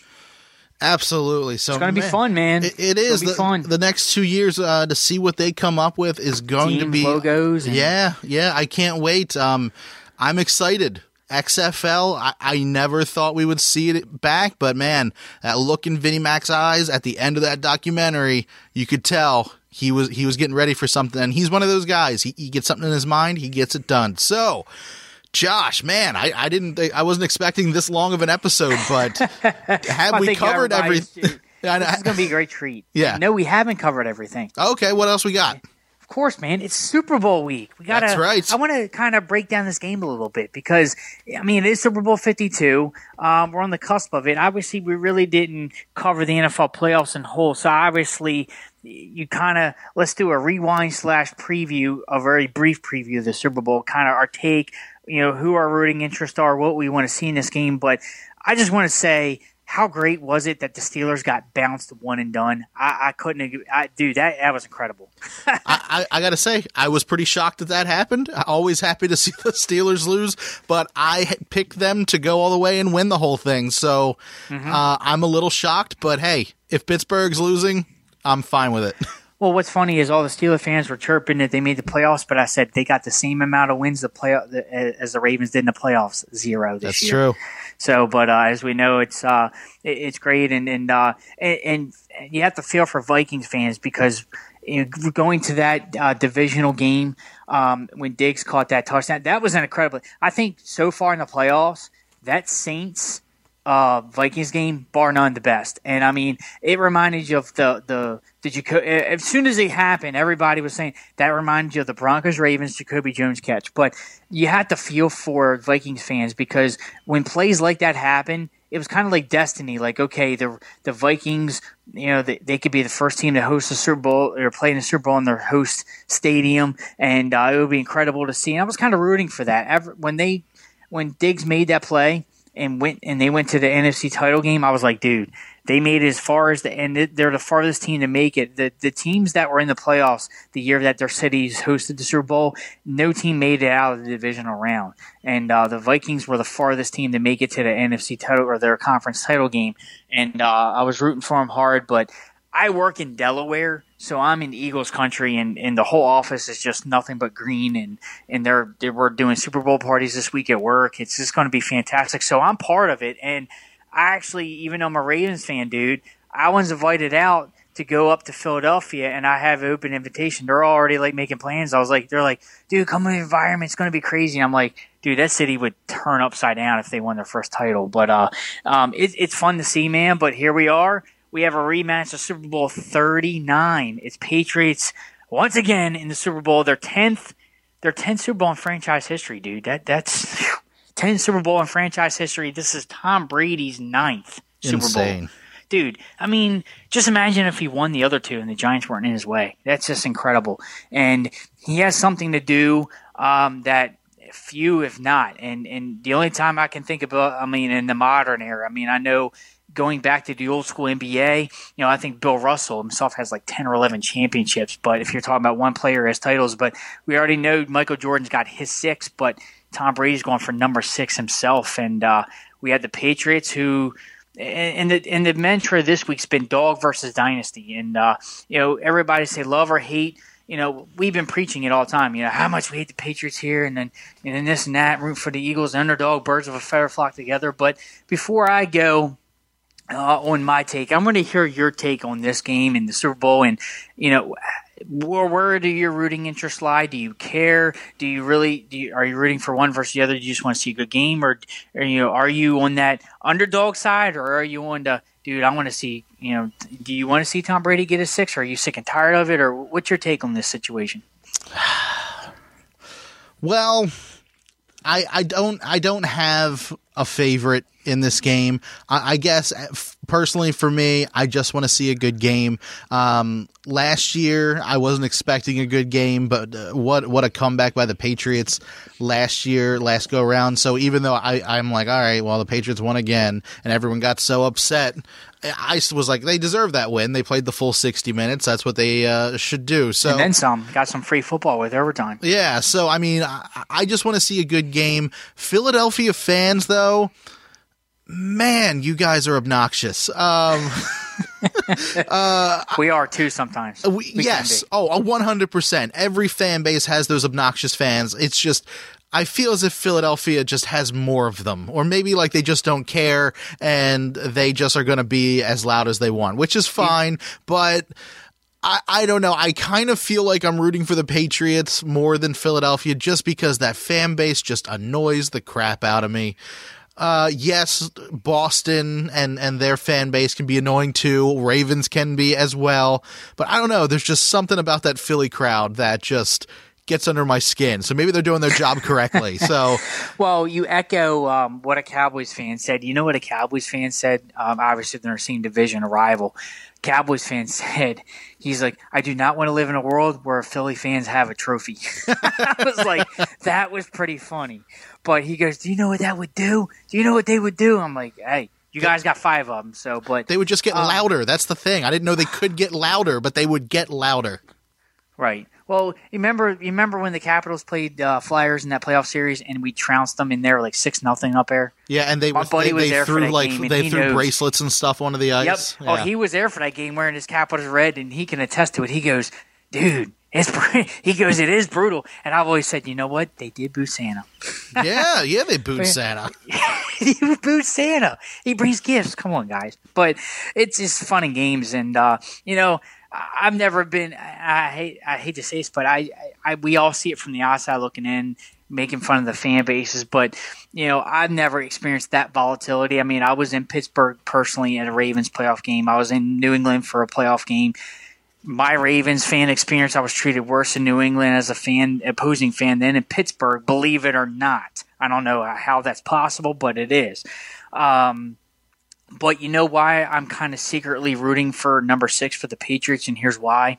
Speaker 3: Absolutely. So
Speaker 4: it's going to be fun, man.
Speaker 3: It, it is.
Speaker 4: It's
Speaker 3: the,
Speaker 4: fun.
Speaker 3: The next two years uh, to see what they come up with is going
Speaker 4: Team
Speaker 3: to be
Speaker 4: logos. And-
Speaker 3: yeah, yeah. I can't wait. Um, I'm excited. X F L, I, I never thought we would see it back, but man, that look in Vinnie Mac's eyes at the end of that documentary, you could tell he was he was getting ready for something. And he's one of those guys. He, he gets something in his mind, he gets it done. So, Josh, man, I, I didn't think, I wasn't expecting this long of an episode, but have we covered everything?
Speaker 4: This is going to be a great treat.
Speaker 3: Yeah.
Speaker 4: No, we haven't covered everything.
Speaker 3: Okay, what else we got?
Speaker 4: Of course, man. It's Super Bowl week. We gotta.
Speaker 3: That's right.
Speaker 4: I want to kind of break down this game a little bit because, I mean, it is Super Bowl fifty-two. Um, we're on the cusp of it. Obviously, we really didn't cover the N F L playoffs in whole. So obviously, you kind of let's do a rewind slash preview, a very brief preview of the Super Bowl. Kind of our take, you know, who our rooting interests are, what we want to see in this game. But I just want to say, how great was it that the Steelers got bounced one and done? I, I couldn't agree. I, dude, that, that was incredible.
Speaker 3: I, I, I got to say, I was pretty shocked that that happened. I'm always happy to see the Steelers lose, but I picked them to go all the way and win the whole thing. So mm-hmm. uh, I'm a little shocked, but hey, if Pittsburgh's losing, I'm fine with it.
Speaker 4: Well, what's funny is all the Steelers fans were chirping that they made the playoffs, but I said they got the same amount of wins the play as the Ravens did in the playoffs, zero this
Speaker 3: That's
Speaker 4: year.
Speaker 3: That's true.
Speaker 4: So, but uh, as we know, it's uh, it, it's great, and and, uh, and and you have to feel for Vikings fans because you know, going to that uh, divisional game um, when Diggs caught that touchdown, that was an incredible. I think so far in the playoffs, that Saints. Uh, Vikings game, bar none, the best. And I mean, it reminded you of the the the Jaco- as soon as it happened, everybody was saying that reminded you of the Broncos Ravens Jacoby Jones catch. But you had to feel for Vikings fans because when plays like that happen, it was kind of like destiny. Like, okay, the the Vikings, you know, they, they could be the first team to host the Super Bowl or play in the Super Bowl in their host stadium, and uh, it would be incredible to see. And I was kind of rooting for that. Ever, when they when Diggs made that play. And went and they went to the N F C title game. I was like, dude, they made it as far as the and they're the farthest team to make it. The the teams that were in the playoffs the year that their cities hosted the Super Bowl, no team made it out of the divisional round. And uh, the Vikings were the farthest team to make it to the N F C title or their conference title game. And uh, I was rooting for them hard, but I work in Delaware, so I'm in Eagles country, and, and the whole office is just nothing but green, and, and they're, they we're doing Super Bowl parties this week at work. It's just going to be fantastic. So I'm part of it, and I actually, even though I'm a Ravens fan, dude, I was invited out to go up to Philadelphia, and I have an open invitation. They're already like making plans. I was like, they're like, dude, come to the environment. It's going to be crazy. And I'm like, dude, that city would turn upside down if they won their first title. But uh, um, it, it's fun to see, man. But here we are. We have a rematch of Super Bowl thirty-nine. It's Patriots once again in the Super Bowl. Their tenth, their tenth Super Bowl in franchise history, dude. That that's whew, ten Super Bowl in franchise history. This is Tom Brady's ninth Super
Speaker 3: Insane.
Speaker 4: Bowl. Dude, I mean, just imagine if he won the other two and the Giants weren't in his way. That's just incredible. And he has something to do um, that few, if not. And and the only time I can think about, I mean, in the modern era, I mean, I know going back to the old school N B A, you know, I think Bill Russell himself has like ten or eleven championships. But if you're talking about one player has titles, but we already know Michael Jordan's got his six, but Tom Brady's going for number six himself. And uh, we had the Patriots who – and the and the mantra this week's been dog versus dynasty. And, uh, you know, everybody say love or hate. You know, we've been preaching it all the time. You know, how much we hate the Patriots here and then and then this and that, root for the Eagles, underdog, birds of a feather flock together. But before I go – Uh, on my take, I'm going to hear your take on this game and the Super Bowl, and you know, where, where do your rooting interests lie? Do you care? Do you really? Do you, are you rooting for one versus the other? Do you just want to see a good game, or, or you know, are you on that underdog side, or are you on the dude? I want to see. You know, do you want to see Tom Brady get a six? Or are you sick and tired of it, or what's your take on this situation?
Speaker 3: Well, I I don't I don't have a favorite in this game. I, I guess personally for me, I just want to see a good game. Um, last year, I wasn't expecting a good game, but uh, what what a comeback by the Patriots last year, last go around. So even though I, I'm like, all right, well, the Patriots won again, and everyone got so upset, I was like, they deserve that win. They played the full sixty minutes. That's what they uh, should do. So
Speaker 4: and then some. Got some free football with overtime.
Speaker 3: Yeah, so I mean, I, I just want to see a good game. Philadelphia fans, though, man, you guys are obnoxious. Um,
Speaker 4: uh, we are too sometimes.
Speaker 3: We, we yes. Oh, one hundred percent. Every fan base has those obnoxious fans. It's just, I feel as if Philadelphia just has more of them, or maybe like they just don't care and they just are going to be as loud as they want, which is fine. But I, I don't know. I kind of feel like I'm rooting for the Patriots more than Philadelphia just because that fan base just annoys the crap out of me. Uh, yes, Boston and, and their fan base can be annoying too. Ravens can be as well. But I don't know. There's just something about that Philly crowd that just gets under my skin. So maybe they're doing their job correctly. So,
Speaker 4: well, you echo um, what a Cowboys fan said. You know what a Cowboys fan said? Um, obviously, they're same division, a rival. Cowboys fan said, he's like, I do not want to live in a world where Philly fans have a trophy. I was like, that was pretty funny. But he goes, do you know what that would do? Do you know what they would do? I'm like, hey, you guys got five of them. So, but
Speaker 3: they would just get
Speaker 4: um,
Speaker 3: louder. That's the thing. I didn't know they could get louder, but they would get louder.
Speaker 4: Right. Well, you remember you remember when the Capitals played uh, Flyers in that playoff series and we trounced them in there like six nothing up there?
Speaker 3: Yeah, and they
Speaker 4: My
Speaker 3: were
Speaker 4: buddy
Speaker 3: they,
Speaker 4: was
Speaker 3: they
Speaker 4: there
Speaker 3: threw
Speaker 4: for that
Speaker 3: like
Speaker 4: game, and
Speaker 3: they
Speaker 4: he
Speaker 3: threw
Speaker 4: knows.
Speaker 3: bracelets and stuff onto the ice.
Speaker 4: Yep.
Speaker 3: Yeah.
Speaker 4: Oh, he was there for that game wearing his Capitals red, and he can attest to it. He goes, dude, it's br-. he goes, it is brutal. And I've always said, you know what? They did boo Santa.
Speaker 3: yeah, yeah, they booed Santa.
Speaker 4: He booed Santa. He brings gifts. Come on, guys. But it's just fun and games, and uh, you know. I've never been. I hate. I hate to say this, but I, I. We all see it from the outside looking in, making fun of the fan bases. But you know, I've never experienced that volatility. I mean, I was in Pittsburgh personally at a Ravens playoff game. I was in New England for a playoff game. My Ravens fan experience, I was treated worse in New England as a fan, opposing fan, than in Pittsburgh. Believe it or not, I don't know how that's possible, but it is. Um, But you know why I'm kind of secretly rooting for number six for the Patriots, and here's why.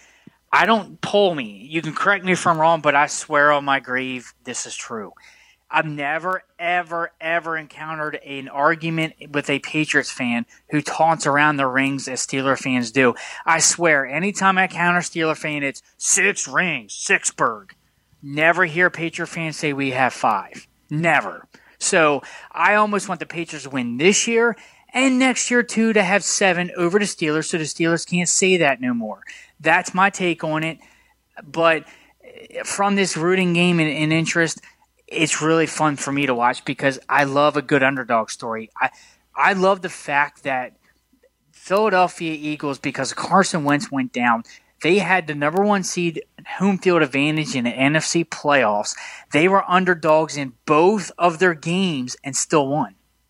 Speaker 4: I don't poll me. You can correct me if I'm wrong, but I swear on my grave this is true. I've never, ever, ever encountered an argument with a Patriots fan who taunts around the rings as Steeler fans do. I swear, anytime I encounter a Steeler fan, it's six rings, Sixburg. Never hear a Patriot fan say we have five. Never. So I almost want the Patriots to win this year, and next year, too, to have seven over the Steelers, so the Steelers can't say that no more. That's my take on it. But from this rooting game and, and interest, it's really fun for me to watch because I love a good underdog story. I I love the fact that Philadelphia Eagles, because Carson Wentz went down, they had the number one seed home field advantage in the N F C playoffs. They were underdogs in both of their games and still won.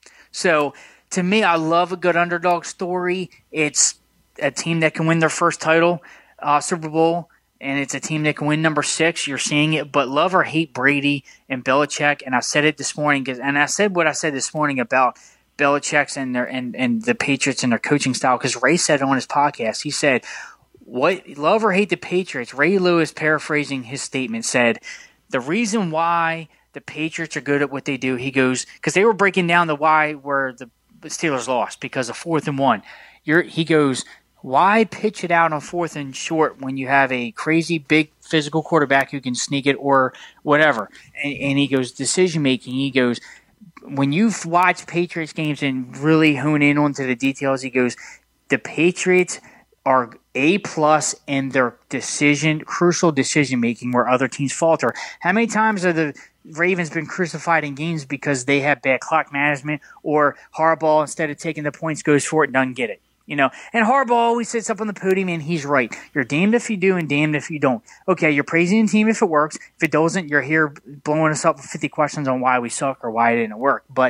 Speaker 4: So to me, I love a good underdog story. It's a team that can win their first title, uh, Super Bowl, and it's a team that can win number six. You're seeing it, but love or hate Brady and Belichick. And I said it this morning, cause, and I said what I said this morning about Belichick's and their and, and the Patriots and their coaching style, because Ray said it on his podcast. He said, "What love or hate the Patriots?" Ray Lewis, paraphrasing his statement, said, "The reason why the Patriots are good at what they do," he goes, because they were breaking down the why where the Steelers lost because of fourth and one. You're, he goes, why pitch it out on fourth and short when you have a crazy big physical quarterback who can sneak it or whatever? And, and he goes, decision making. He goes, when you watch Patriots games and really hone in onto the details, he goes, the Patriots are A plus in their decision, crucial decision making where other teams falter. How many times are the Ravens been crucified in games because they have bad clock management, or Harbaugh, instead of taking the points, goes for it and doesn't get it? You know, and Harbaugh always sits up on the podium and he's right. You're damned if you do and damned if you don't. Okay, you're praising the team if it works. If it doesn't, you're here blowing us up with fifty questions on why we suck or why it didn't work. But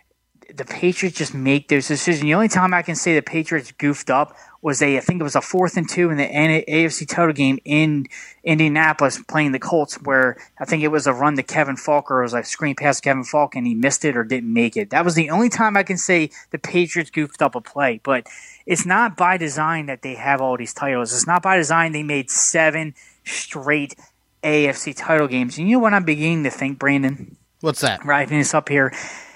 Speaker 4: the Patriots just make those decisions. The only time I can say the Patriots goofed up was a, I think it was a fourth and two in the A F C title game in Indianapolis playing the Colts, where I think it was a run to Kevin Falk, or it was a screen pass to Kevin Falk and he missed it or didn't make it. That was the only time I can say the Patriots goofed up a play. But it's not by design that they have all these titles. It's not by design they made seven straight A F C title games. And you know what I'm beginning to think, Brandon?
Speaker 3: What's that?
Speaker 4: Writing this up here.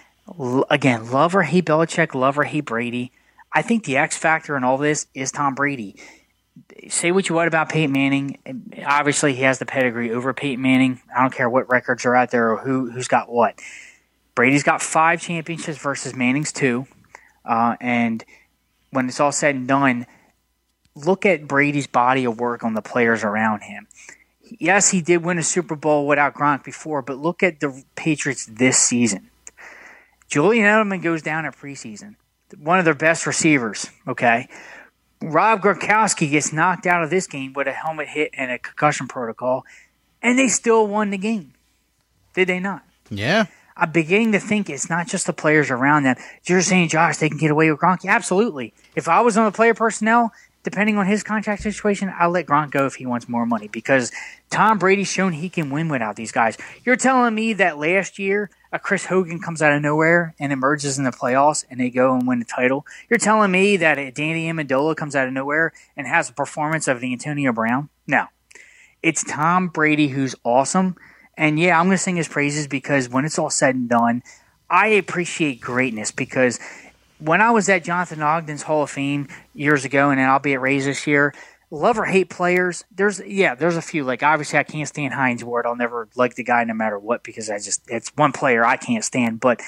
Speaker 4: Again, love or hate Belichick, love or hate Brady. I think the X factor in all this is Tom Brady. Say what you want about Peyton Manning. Obviously, he has the pedigree over Peyton Manning. I don't care what records are out there or who, who's got what. Brady's got five championships versus Manning's two. Uh, and when it's all said and done, look at Brady's body of work on the players around him. Yes, he did win a Super Bowl without Gronk before, but look at the Patriots this season. Julian Edelman goes down at preseason. One of their best receivers, okay? Rob Gronkowski gets knocked out of this game with a helmet hit and a concussion protocol, and they still won the game. Did they not?
Speaker 3: Yeah.
Speaker 4: I'm beginning to think it's not just the players around them. You're saying, Josh, they can get away with Gronk? Yeah, absolutely. If I was on the player personnel, depending on his contract situation, I'll let Gronk go if he wants more money because Tom Brady's shown he can win without these guys. You're telling me that last year a Chris Hogan comes out of nowhere and emerges in the playoffs and they go and win the title? You're telling me that a Danny Amendola comes out of nowhere and has a performance of the Antonio Brown? No. It's Tom Brady who's awesome. And yeah, I'm going to sing his praises because when it's all said and done, I appreciate greatness because when I was at Jonathan Ogden's Hall of Fame years ago, and then I'll be at Rays this year, love or hate players, there's yeah, there's a few. Like obviously I can't stand Hines Ward. I'll never like the guy no matter what because I just it's one player I can't stand. But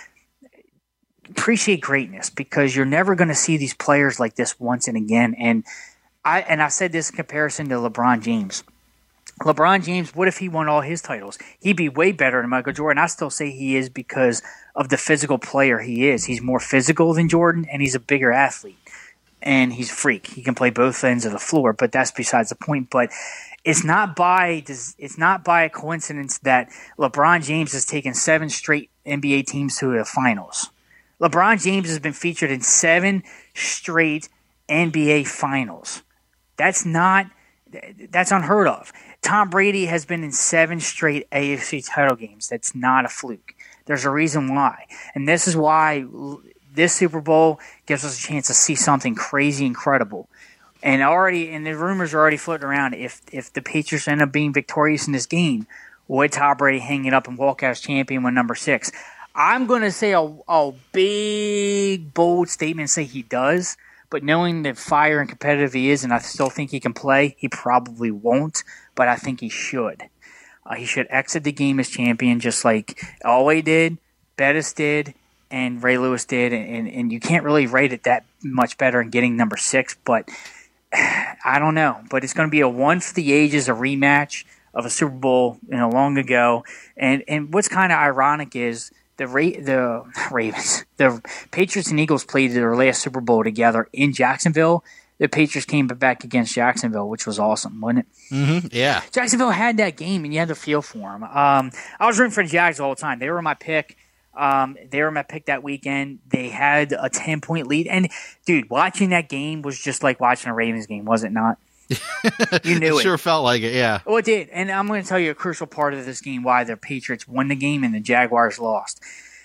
Speaker 4: appreciate greatness because you're never going to see these players like this once and again. And I and I said this in comparison to LeBron James. LeBron James, what if he won all his titles? He'd be way better than Michael Jordan. I still say he is because of the physical player he is. He's more physical than Jordan, and he's a bigger athlete. And he's a freak. He can play both ends of the floor, but that's besides the point. But it's not by it's not by a coincidence that LeBron James has taken seven straight N B A teams to the finals. LeBron James has been featured in seven straight N B A finals. That's not that's unheard of. Tom Brady has been in seven straight A F C title games. That's not a fluke. There's a reason why. And this is why this Super Bowl gives us a chance to see something crazy incredible. And already, and the rumors are already floating around, if if the Patriots end up being victorious in this game, would Tom Brady hang it up and walk out as champion with number six? I'm going to say a, a big, bold statement and say he does. But knowing the fire and competitive he is, and I still think he can play, he probably won't. But I think he should. Uh, he should exit the game as champion, just like Elway did, Bettis did, and Ray Lewis did. And, and, and you can't really rate it that much better in getting number six. But I don't know. But it's going to be a one for the ages, a rematch of a Super Bowl, you know, long ago. And and what's kind of ironic is the Ra- the Ravens, the Patriots and Eagles played their last Super Bowl together in Jacksonville. The Patriots came back against Jacksonville, which was awesome, wasn't it?
Speaker 3: Mm-hmm. Yeah.
Speaker 4: Jacksonville had that game, and you had to feel for them. Um, I was rooting for the Jags all the time. They were my pick. Um, they were my pick that weekend. They had a ten-point lead. And, dude, watching that game was just like watching a Ravens game, was it not? You knew
Speaker 3: it.
Speaker 4: It
Speaker 3: Sure felt like it, yeah.
Speaker 4: Well, it did. And I'm going to tell you a crucial part of this game, why the Patriots won the game and the Jaguars lost.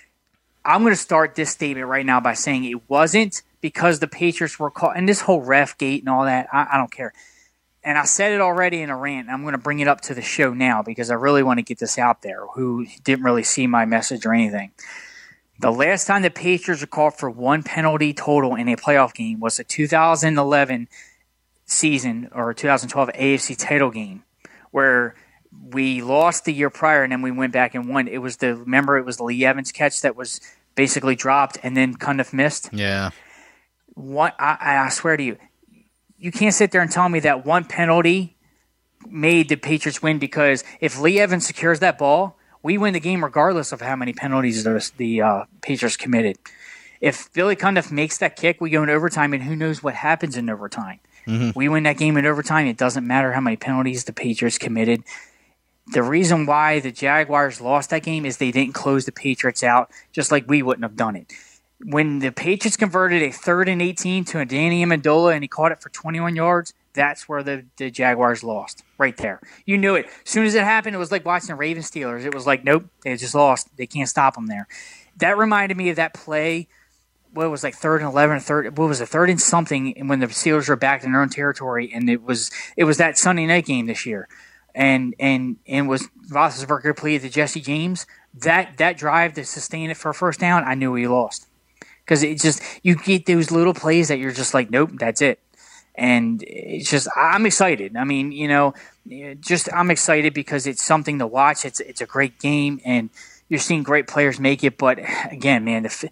Speaker 4: I'm going to start this statement right now by saying it wasn't because the Patriots were caught, and this whole ref gate and all that, I, I don't care. And I said it already in a rant. I'm going to bring it up to the show now because I really want to get this out there, who didn't really see my message or anything. The last time the Patriots were called for one penalty total in a playoff game was the two thousand eleven season or two thousand twelve A F C title game where we lost the year prior and then we went back and won. It was the, remember it was the Lee Evans catch that was basically dropped and then Cundiff missed?
Speaker 3: Yeah.
Speaker 4: What I, I swear to you, you can't sit there and tell me that one penalty made the Patriots win because if Lee Evans secures that ball, we win the game regardless of how many penalties the, the uh, Patriots committed. If Billy Cundiff makes that kick, we go in overtime, and who knows what happens in overtime. Mm-hmm. We win that game in overtime. It doesn't matter how many penalties the Patriots committed. The reason why the Jaguars lost that game is they didn't close the Patriots out, just like we wouldn't have done it. When the Patriots converted a third and eighteen to a Danny Amendola and he caught it for twenty-one yards, that's where the, the Jaguars lost, right there. You knew it. As soon as it happened, it was like watching the Ravens Steelers. It was like, nope, they just lost. They can't stop them there. That reminded me of that play, what was like third and eleven, third, what was it, third and something, and when the Steelers were back in their own territory, and it was it was that Sunday night game this year. And and and was Roethlisberger completed to Jesse James. That that drive to sustain it for a first down, I knew he lost. Because it just, you get those little plays that you're just like, nope, that's it. And it's just, I'm excited. I mean, you know, just I'm excited because it's something to watch. It's it's a great game, and you're seeing great players make it. But again, man, the,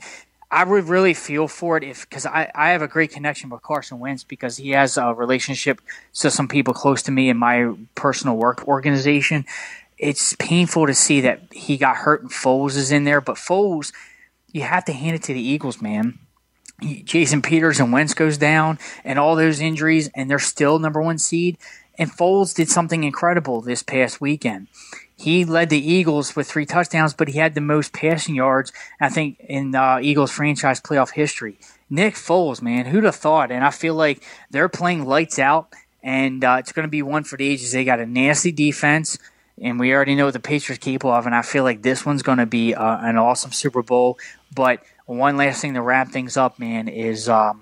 Speaker 4: I would really feel for it if because I, I have a great connection with Carson Wentz because he has a relationship to some people close to me in my personal work organization. It's painful to see that he got hurt and Foles is in there, but Foles, you have to hand it to the Eagles, man. Jason Peters and Wentz goes down and all those injuries, and they're still number one seed. And Foles did something incredible this past weekend. He led the Eagles with three touchdowns, but he had the most passing yards, I think, in uh, Eagles franchise playoff history. Nick Foles, man, who'd have thought? And I feel like they're playing lights out, and uh, it's going to be one for the ages. They got a nasty defense, and we already know what the Patriots are capable of, and I feel like this one's going to be uh, an awesome Super Bowl. But one last thing to wrap things up, man, is um,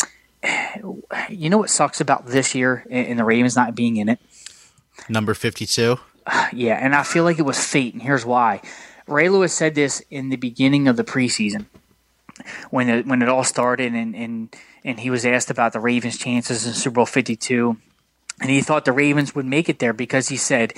Speaker 4: you know what sucks about this year and the Ravens not being in it?
Speaker 3: Number fifty-two.
Speaker 4: Yeah, and I feel like it was fate, and here's why. Ray Lewis said this in the beginning of the preseason when it, when it all started, and, and, and he was asked about the Ravens' chances in Super Bowl fifty-two, and he thought the Ravens would make it there because he said,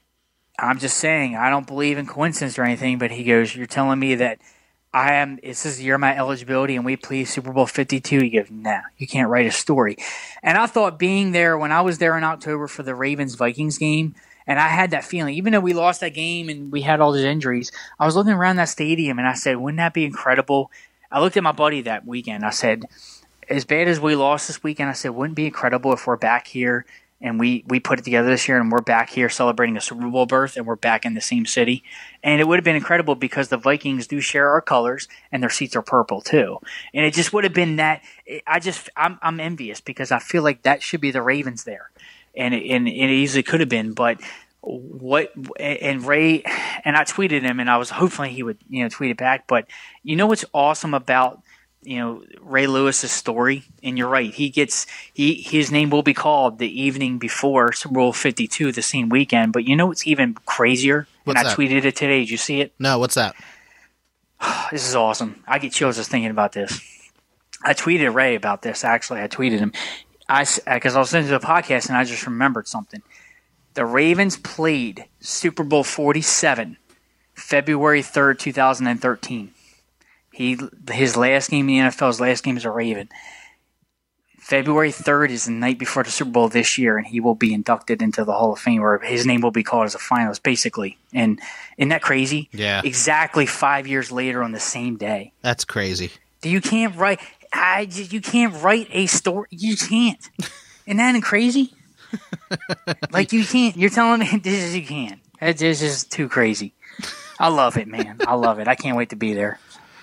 Speaker 4: I'm just saying, I don't believe in coincidence or anything, but he goes, you're telling me that I am, this is the year of my eligibility and we play Super Bowl fifty-two. He goes, nah, you can't write a story. And I thought being there, when I was there in October for the Ravens-Vikings game, and I had that feeling, even though we lost that game and we had all those injuries, I was looking around that stadium and I said, wouldn't that be incredible? I looked at my buddy that weekend. I said, as bad as we lost this weekend, I said, wouldn't it be incredible if we're back here and we, we put it together this year and we're back here celebrating a Super Bowl berth and we're back in the same city. And it would have been incredible because the Vikings do share our colors and their seats are purple too. And it just would have been that – I just I'm, – I'm envious because I feel like that should be the Ravens there. And it, and it easily could have been, but what and Ray and I tweeted him, and I was hopefully he would you know tweet it back. But you know what's awesome about you know Ray Lewis's story, and you're right, he gets he his name will be called the evening before Super Bowl fifty-two, the same weekend. But you know what's even crazier?
Speaker 3: What's
Speaker 4: and I
Speaker 3: that?
Speaker 4: tweeted it today. Did you see it?
Speaker 3: No, what's that?
Speaker 4: This is awesome. I get chills just thinking about this. I tweeted Ray about this. Actually, I tweeted him. I because I was listening to the podcast and I just remembered something. The Ravens played Super Bowl forty-seven, February third, two thousand thirteen. He his last game in the N F L, his last game as a Raven. February third is the night before the Super Bowl this year, and he will be inducted into the Hall of Fame, or his name will be called as a finalist, basically. And isn't that crazy?
Speaker 3: Yeah.
Speaker 4: Exactly five years later on the same day.
Speaker 3: That's crazy.
Speaker 4: You can't write. I just, you can't write a story. You can't. Isn't that crazy? Like you can't. You're telling me this is you can't. This is too crazy. I love it, man. I love it. I can't wait to be there.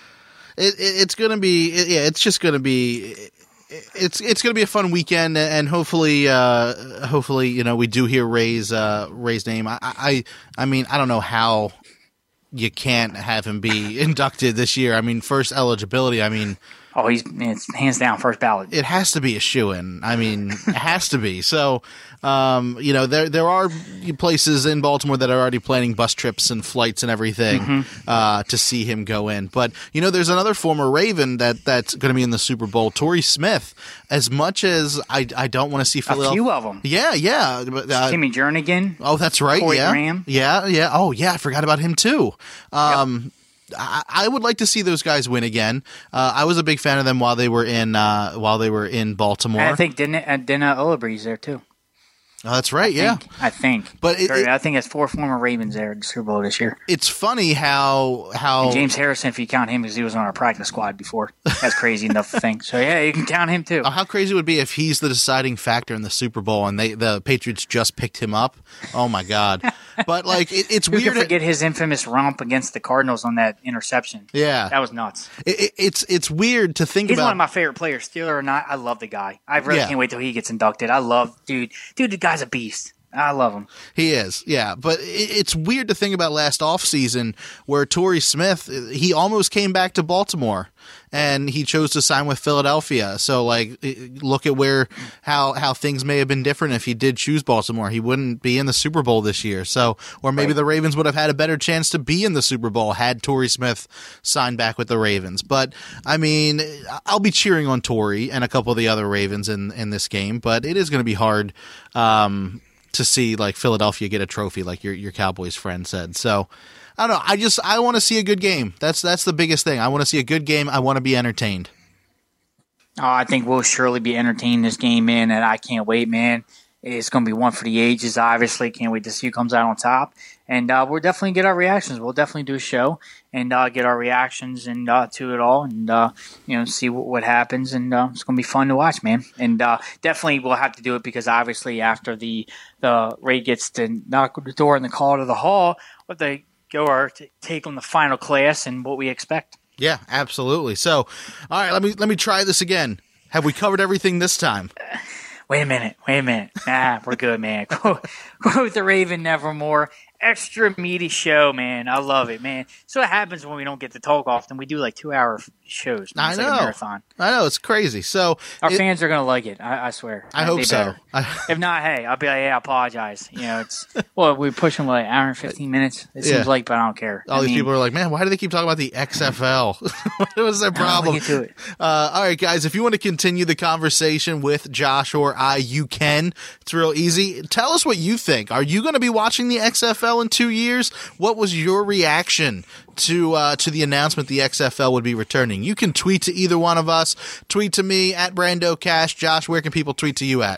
Speaker 3: It, it, it's gonna be. It, yeah, it's just gonna be. It, it's it's gonna be a fun weekend, and hopefully, uh, hopefully, you know, we do hear Ray's uh, Ray's name. I, I I mean, I don't know how you can't have him be inducted this year. I mean, first eligibility. I mean.
Speaker 4: Oh, he's it's hands down first ballot.
Speaker 3: It has to be a shoo-in. I mean, it has to be. So, um, you know, there there are places in Baltimore that are already planning bus trips and flights and everything mm-hmm. uh, to see him go in. But, you know, there's another former Raven that, that's going to be in the Super Bowl, Torrey Smith. As much as I, I don't want to see Philadelphia.
Speaker 4: A few of them.
Speaker 3: Yeah, yeah. Uh,
Speaker 4: Timmy Jernigan.
Speaker 3: Oh, that's right.
Speaker 4: Corey
Speaker 3: yeah.
Speaker 4: Graham.
Speaker 3: Yeah, yeah. Oh, yeah. I forgot about him, too. Um yep. I, I would like to see those guys win again. Uh, I was a big fan of them while they were in uh, while they were in Baltimore.
Speaker 4: And I think Dina, uh, Dina Ullabre's there too.
Speaker 3: Oh, that's right.
Speaker 4: I
Speaker 3: yeah,
Speaker 4: think, I think.
Speaker 3: But it, it,
Speaker 4: I think it's four former Ravens there at the Super Bowl this year.
Speaker 3: It's funny how how
Speaker 4: and James Harrison, if you count him, because he was on our practice squad before. That's crazy enough to think. So yeah, you can count him too.
Speaker 3: Uh, how crazy it would be if he's the deciding factor in the Super Bowl and they the Patriots just picked him up. Oh my God! But like it, it's
Speaker 4: Who
Speaker 3: weird.
Speaker 4: Can forget his infamous romp against the Cardinals on that interception?
Speaker 3: Yeah,
Speaker 4: that was nuts.
Speaker 3: It, it, it's it's weird to think
Speaker 4: He's
Speaker 3: about.
Speaker 4: He's one of my favorite players, Steeler or not. I love the guy. I really
Speaker 3: yeah.
Speaker 4: can't wait till he gets inducted. I love dude. Dude, the guy's a beast. I love him.
Speaker 3: He is, yeah. But it's weird to think about last offseason where Torrey Smith, he almost came back to Baltimore and he chose to sign with Philadelphia. So, like, look at where how how things may have been different if he did choose Baltimore. He wouldn't be in the Super Bowl this year. So, or maybe right. the Ravens would have had a better chance to be in the Super Bowl had Torrey Smith signed back with the Ravens. But, I mean, I'll be cheering on Torrey and a couple of the other Ravens in, in this game, but it is going to be hard um to see like Philadelphia get a trophy, like your your Cowboys friend said. So I don't know. I just I want to see a good game. That's that's the biggest thing. I want to see a good game. I want to be entertained.
Speaker 4: Oh, I think we'll surely be entertained this game, man, and I can't wait, man. It's going to be one for the ages, obviously. Can't wait to see who comes out on top. And uh, we'll definitely get our reactions. We'll definitely do a show and uh, get our reactions and uh, to it all and, uh, you know, see what, what happens. And uh, it's going to be fun to watch, man. And uh, definitely we'll have to do it because, obviously, after the, the Ray gets to knock on the door and the call to the hall, what they go or t- take on the final class and what we expect.
Speaker 3: Yeah, absolutely. So, all right, let me let me try this again. Have we covered everything this time?
Speaker 4: Wait a minute. Wait a minute. Nah, we're good, man. Quote, quote the Raven Nevermore. Extra meaty show, man. I love it, man. So what happens when we don't get to talk often? We do like two-hour shows. Man. It's
Speaker 3: I know.
Speaker 4: Like a marathon.
Speaker 3: I know. It's crazy. So
Speaker 4: our
Speaker 3: it,
Speaker 4: fans are going to like it. I, I swear.
Speaker 3: I
Speaker 4: They
Speaker 3: hope so. I,
Speaker 4: if not, hey, I'll be like, yeah, I apologize. You know, it's well, we push them like an hour and fifteen minutes. It seems
Speaker 3: Yeah.
Speaker 4: like, but I don't care.
Speaker 3: all
Speaker 4: I
Speaker 3: these
Speaker 4: mean,
Speaker 3: people are like, man, why do they keep talking about the X F L? What was their problem?
Speaker 4: I'll get to it.
Speaker 3: Uh, all right, guys, if you want to continue the conversation with Josh or I, you can. It's real easy. Tell us what you think. Are you going to be watching the X F L in two years? What was your reaction to uh, to the announcement the X F L would be returning? You can tweet to either one of us. Tweet to me at Brando Cash. Josh, where can people tweet to you at?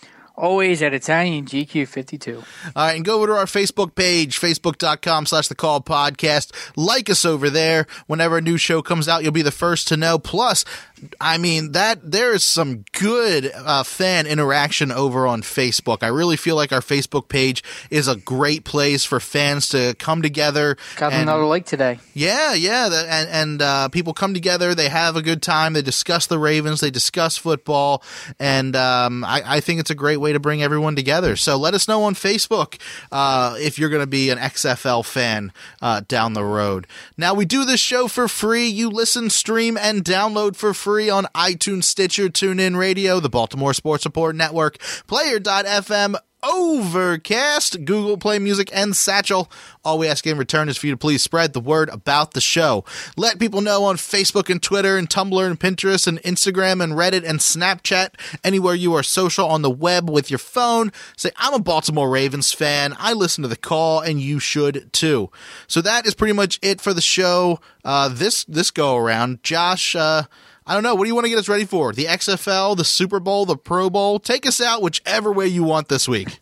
Speaker 4: Always at Italian G Q fifty-two.
Speaker 3: All right, and go over to our Facebook page, facebook.com slash the call podcast. Like us over there. Whenever a new show comes out, you'll be the first to know. Plus, I mean, that there is some good uh, fan interaction over on Facebook. I really feel like our Facebook page is a great place for fans to come together.
Speaker 4: Got
Speaker 3: and,
Speaker 4: another like today.
Speaker 3: Yeah, yeah, the, and and uh, people come together. They have a good time. They discuss the Ravens. They discuss football, and um, I, I think it's a great way to bring everyone together. So let us know on Facebook uh, if you're going to be an X F L fan uh, down the road. Now, we do this show for free. You listen, stream, and download for free on iTunes, Stitcher, TuneIn Radio, the Baltimore Sports Report Network, Player dot f m, Overcast, Google Play Music, and Satchel. All we ask in return is for you to please spread the word about the show. Let people know on Facebook and Twitter and Tumblr and Pinterest and Instagram and Reddit and Snapchat, anywhere you are social on the web with your phone. Say, I'm a Baltimore Ravens fan. I listen to The Call, and you should too. So that is pretty much it for the show uh, this, this go around. Josh, uh, I don't know. What do you want to get us ready for? The X F L, the Super Bowl, the Pro Bowl? Take us out whichever way you want this week.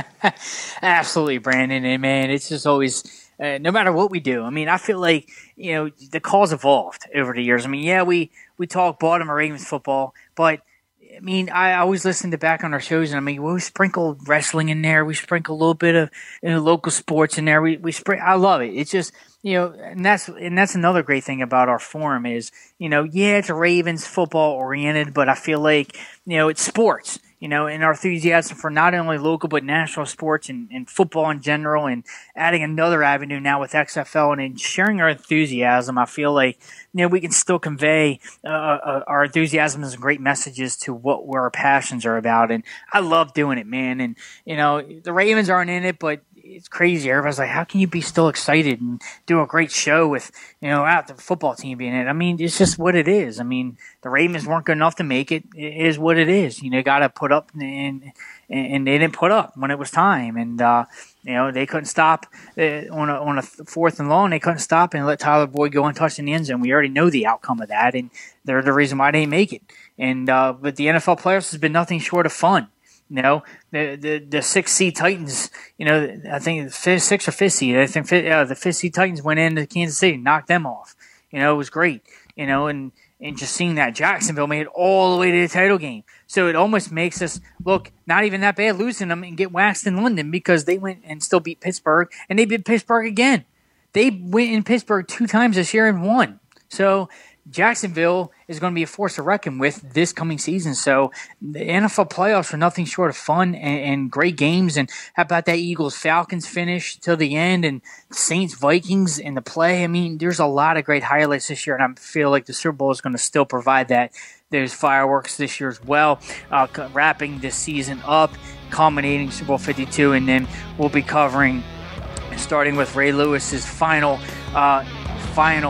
Speaker 4: Absolutely, Brandon. And, man, it's just always, uh, no matter what we do. I mean, I feel like, you know, the call's evolved over the years. I mean, yeah, we, we talk Baltimore Ravens football, but, I mean, I always listen to back on our shows, and I mean, we sprinkle wrestling in there. We sprinkle a little bit of you know, local sports in there. We we spring. I love it. It's just you know, and that's and that's another great thing about our forum is you know, yeah, it's a Ravens football oriented, but I feel like you know, it's sports. You know, and our enthusiasm for not only local but national sports and, and football in general, and adding another avenue now with X F L and in sharing our enthusiasm, I feel like you know we can still convey uh, uh, our enthusiasm and great messages to what where our passions are about. And I love doing it, man. And you know, the Ravens aren't in it, but it's crazy. Everybody's like, how can you be still excited and do a great show with, you know, out the football team being in it? I mean, it's just what it is. I mean, the Ravens weren't good enough to make it. It is what it is. You know, got to put up, and and they didn't put up when it was time. And, uh, you know, they couldn't stop uh, on, a, on a fourth and long. They couldn't stop and let Tyler Boyd go and touch in the end zone. We already know the outcome of that, and they're the reason why they didn't make it. And uh, but the N F L playoffs has been nothing short of fun. You know, the the the six seed Titans. You know, I think fifth, six or fifth seed. I think fifth, uh, the fifth seed Titans went into Kansas City, knocked them off. You know, it was great. You know, and and just seeing that Jacksonville made it all the way to the title game. So it almost makes us look not even that bad losing them and get waxed in London because they went and still beat Pittsburgh, and they beat Pittsburgh again. They went in Pittsburgh two times this year and won. So Jacksonville is going to be a force to reckon with this coming season. So the N F L playoffs are nothing short of fun and, and great games. And how about that Eagles-Falcons finish till the end, and Saints-Vikings in the play? I mean, there's a lot of great highlights this year, and I feel like the Super Bowl is going to still provide that. There's fireworks this year as well, uh, wrapping this season up, culminating Super Bowl fifty-two, and then we'll be covering, starting with Ray Lewis's final, uh, final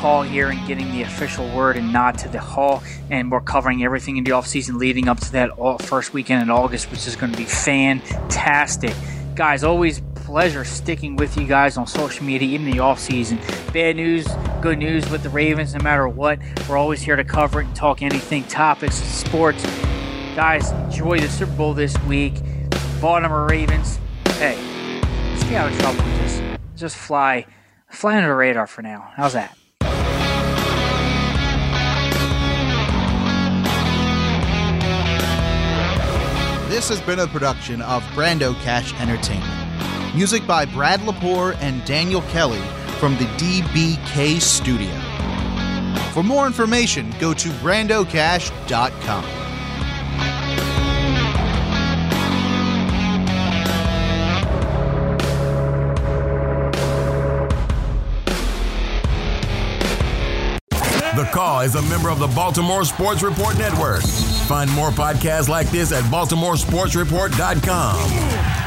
Speaker 4: call here and getting the official word and nod to the Hall, and we're covering everything in the offseason leading up to that first weekend in August, which is going to be fantastic. Guys, always pleasure sticking with you guys on social media, even in the offseason. Bad news, good news with the Ravens, no matter what. We're always here to cover it and talk anything, topics, sports. Guys, enjoy the Super Bowl this week. Baltimore Ravens, hey, let's get out of trouble and just, just fly, fly under the radar for now. How's that?
Speaker 3: This has been a production of Brando Cash Entertainment. Music by Brad Lepore and Daniel Kelly from the D B K Studio. For more information, go to brando cash dot com.
Speaker 5: The Call is a member of the Baltimore Sports Report Network. Find more podcasts like this at baltimore sports report dot com.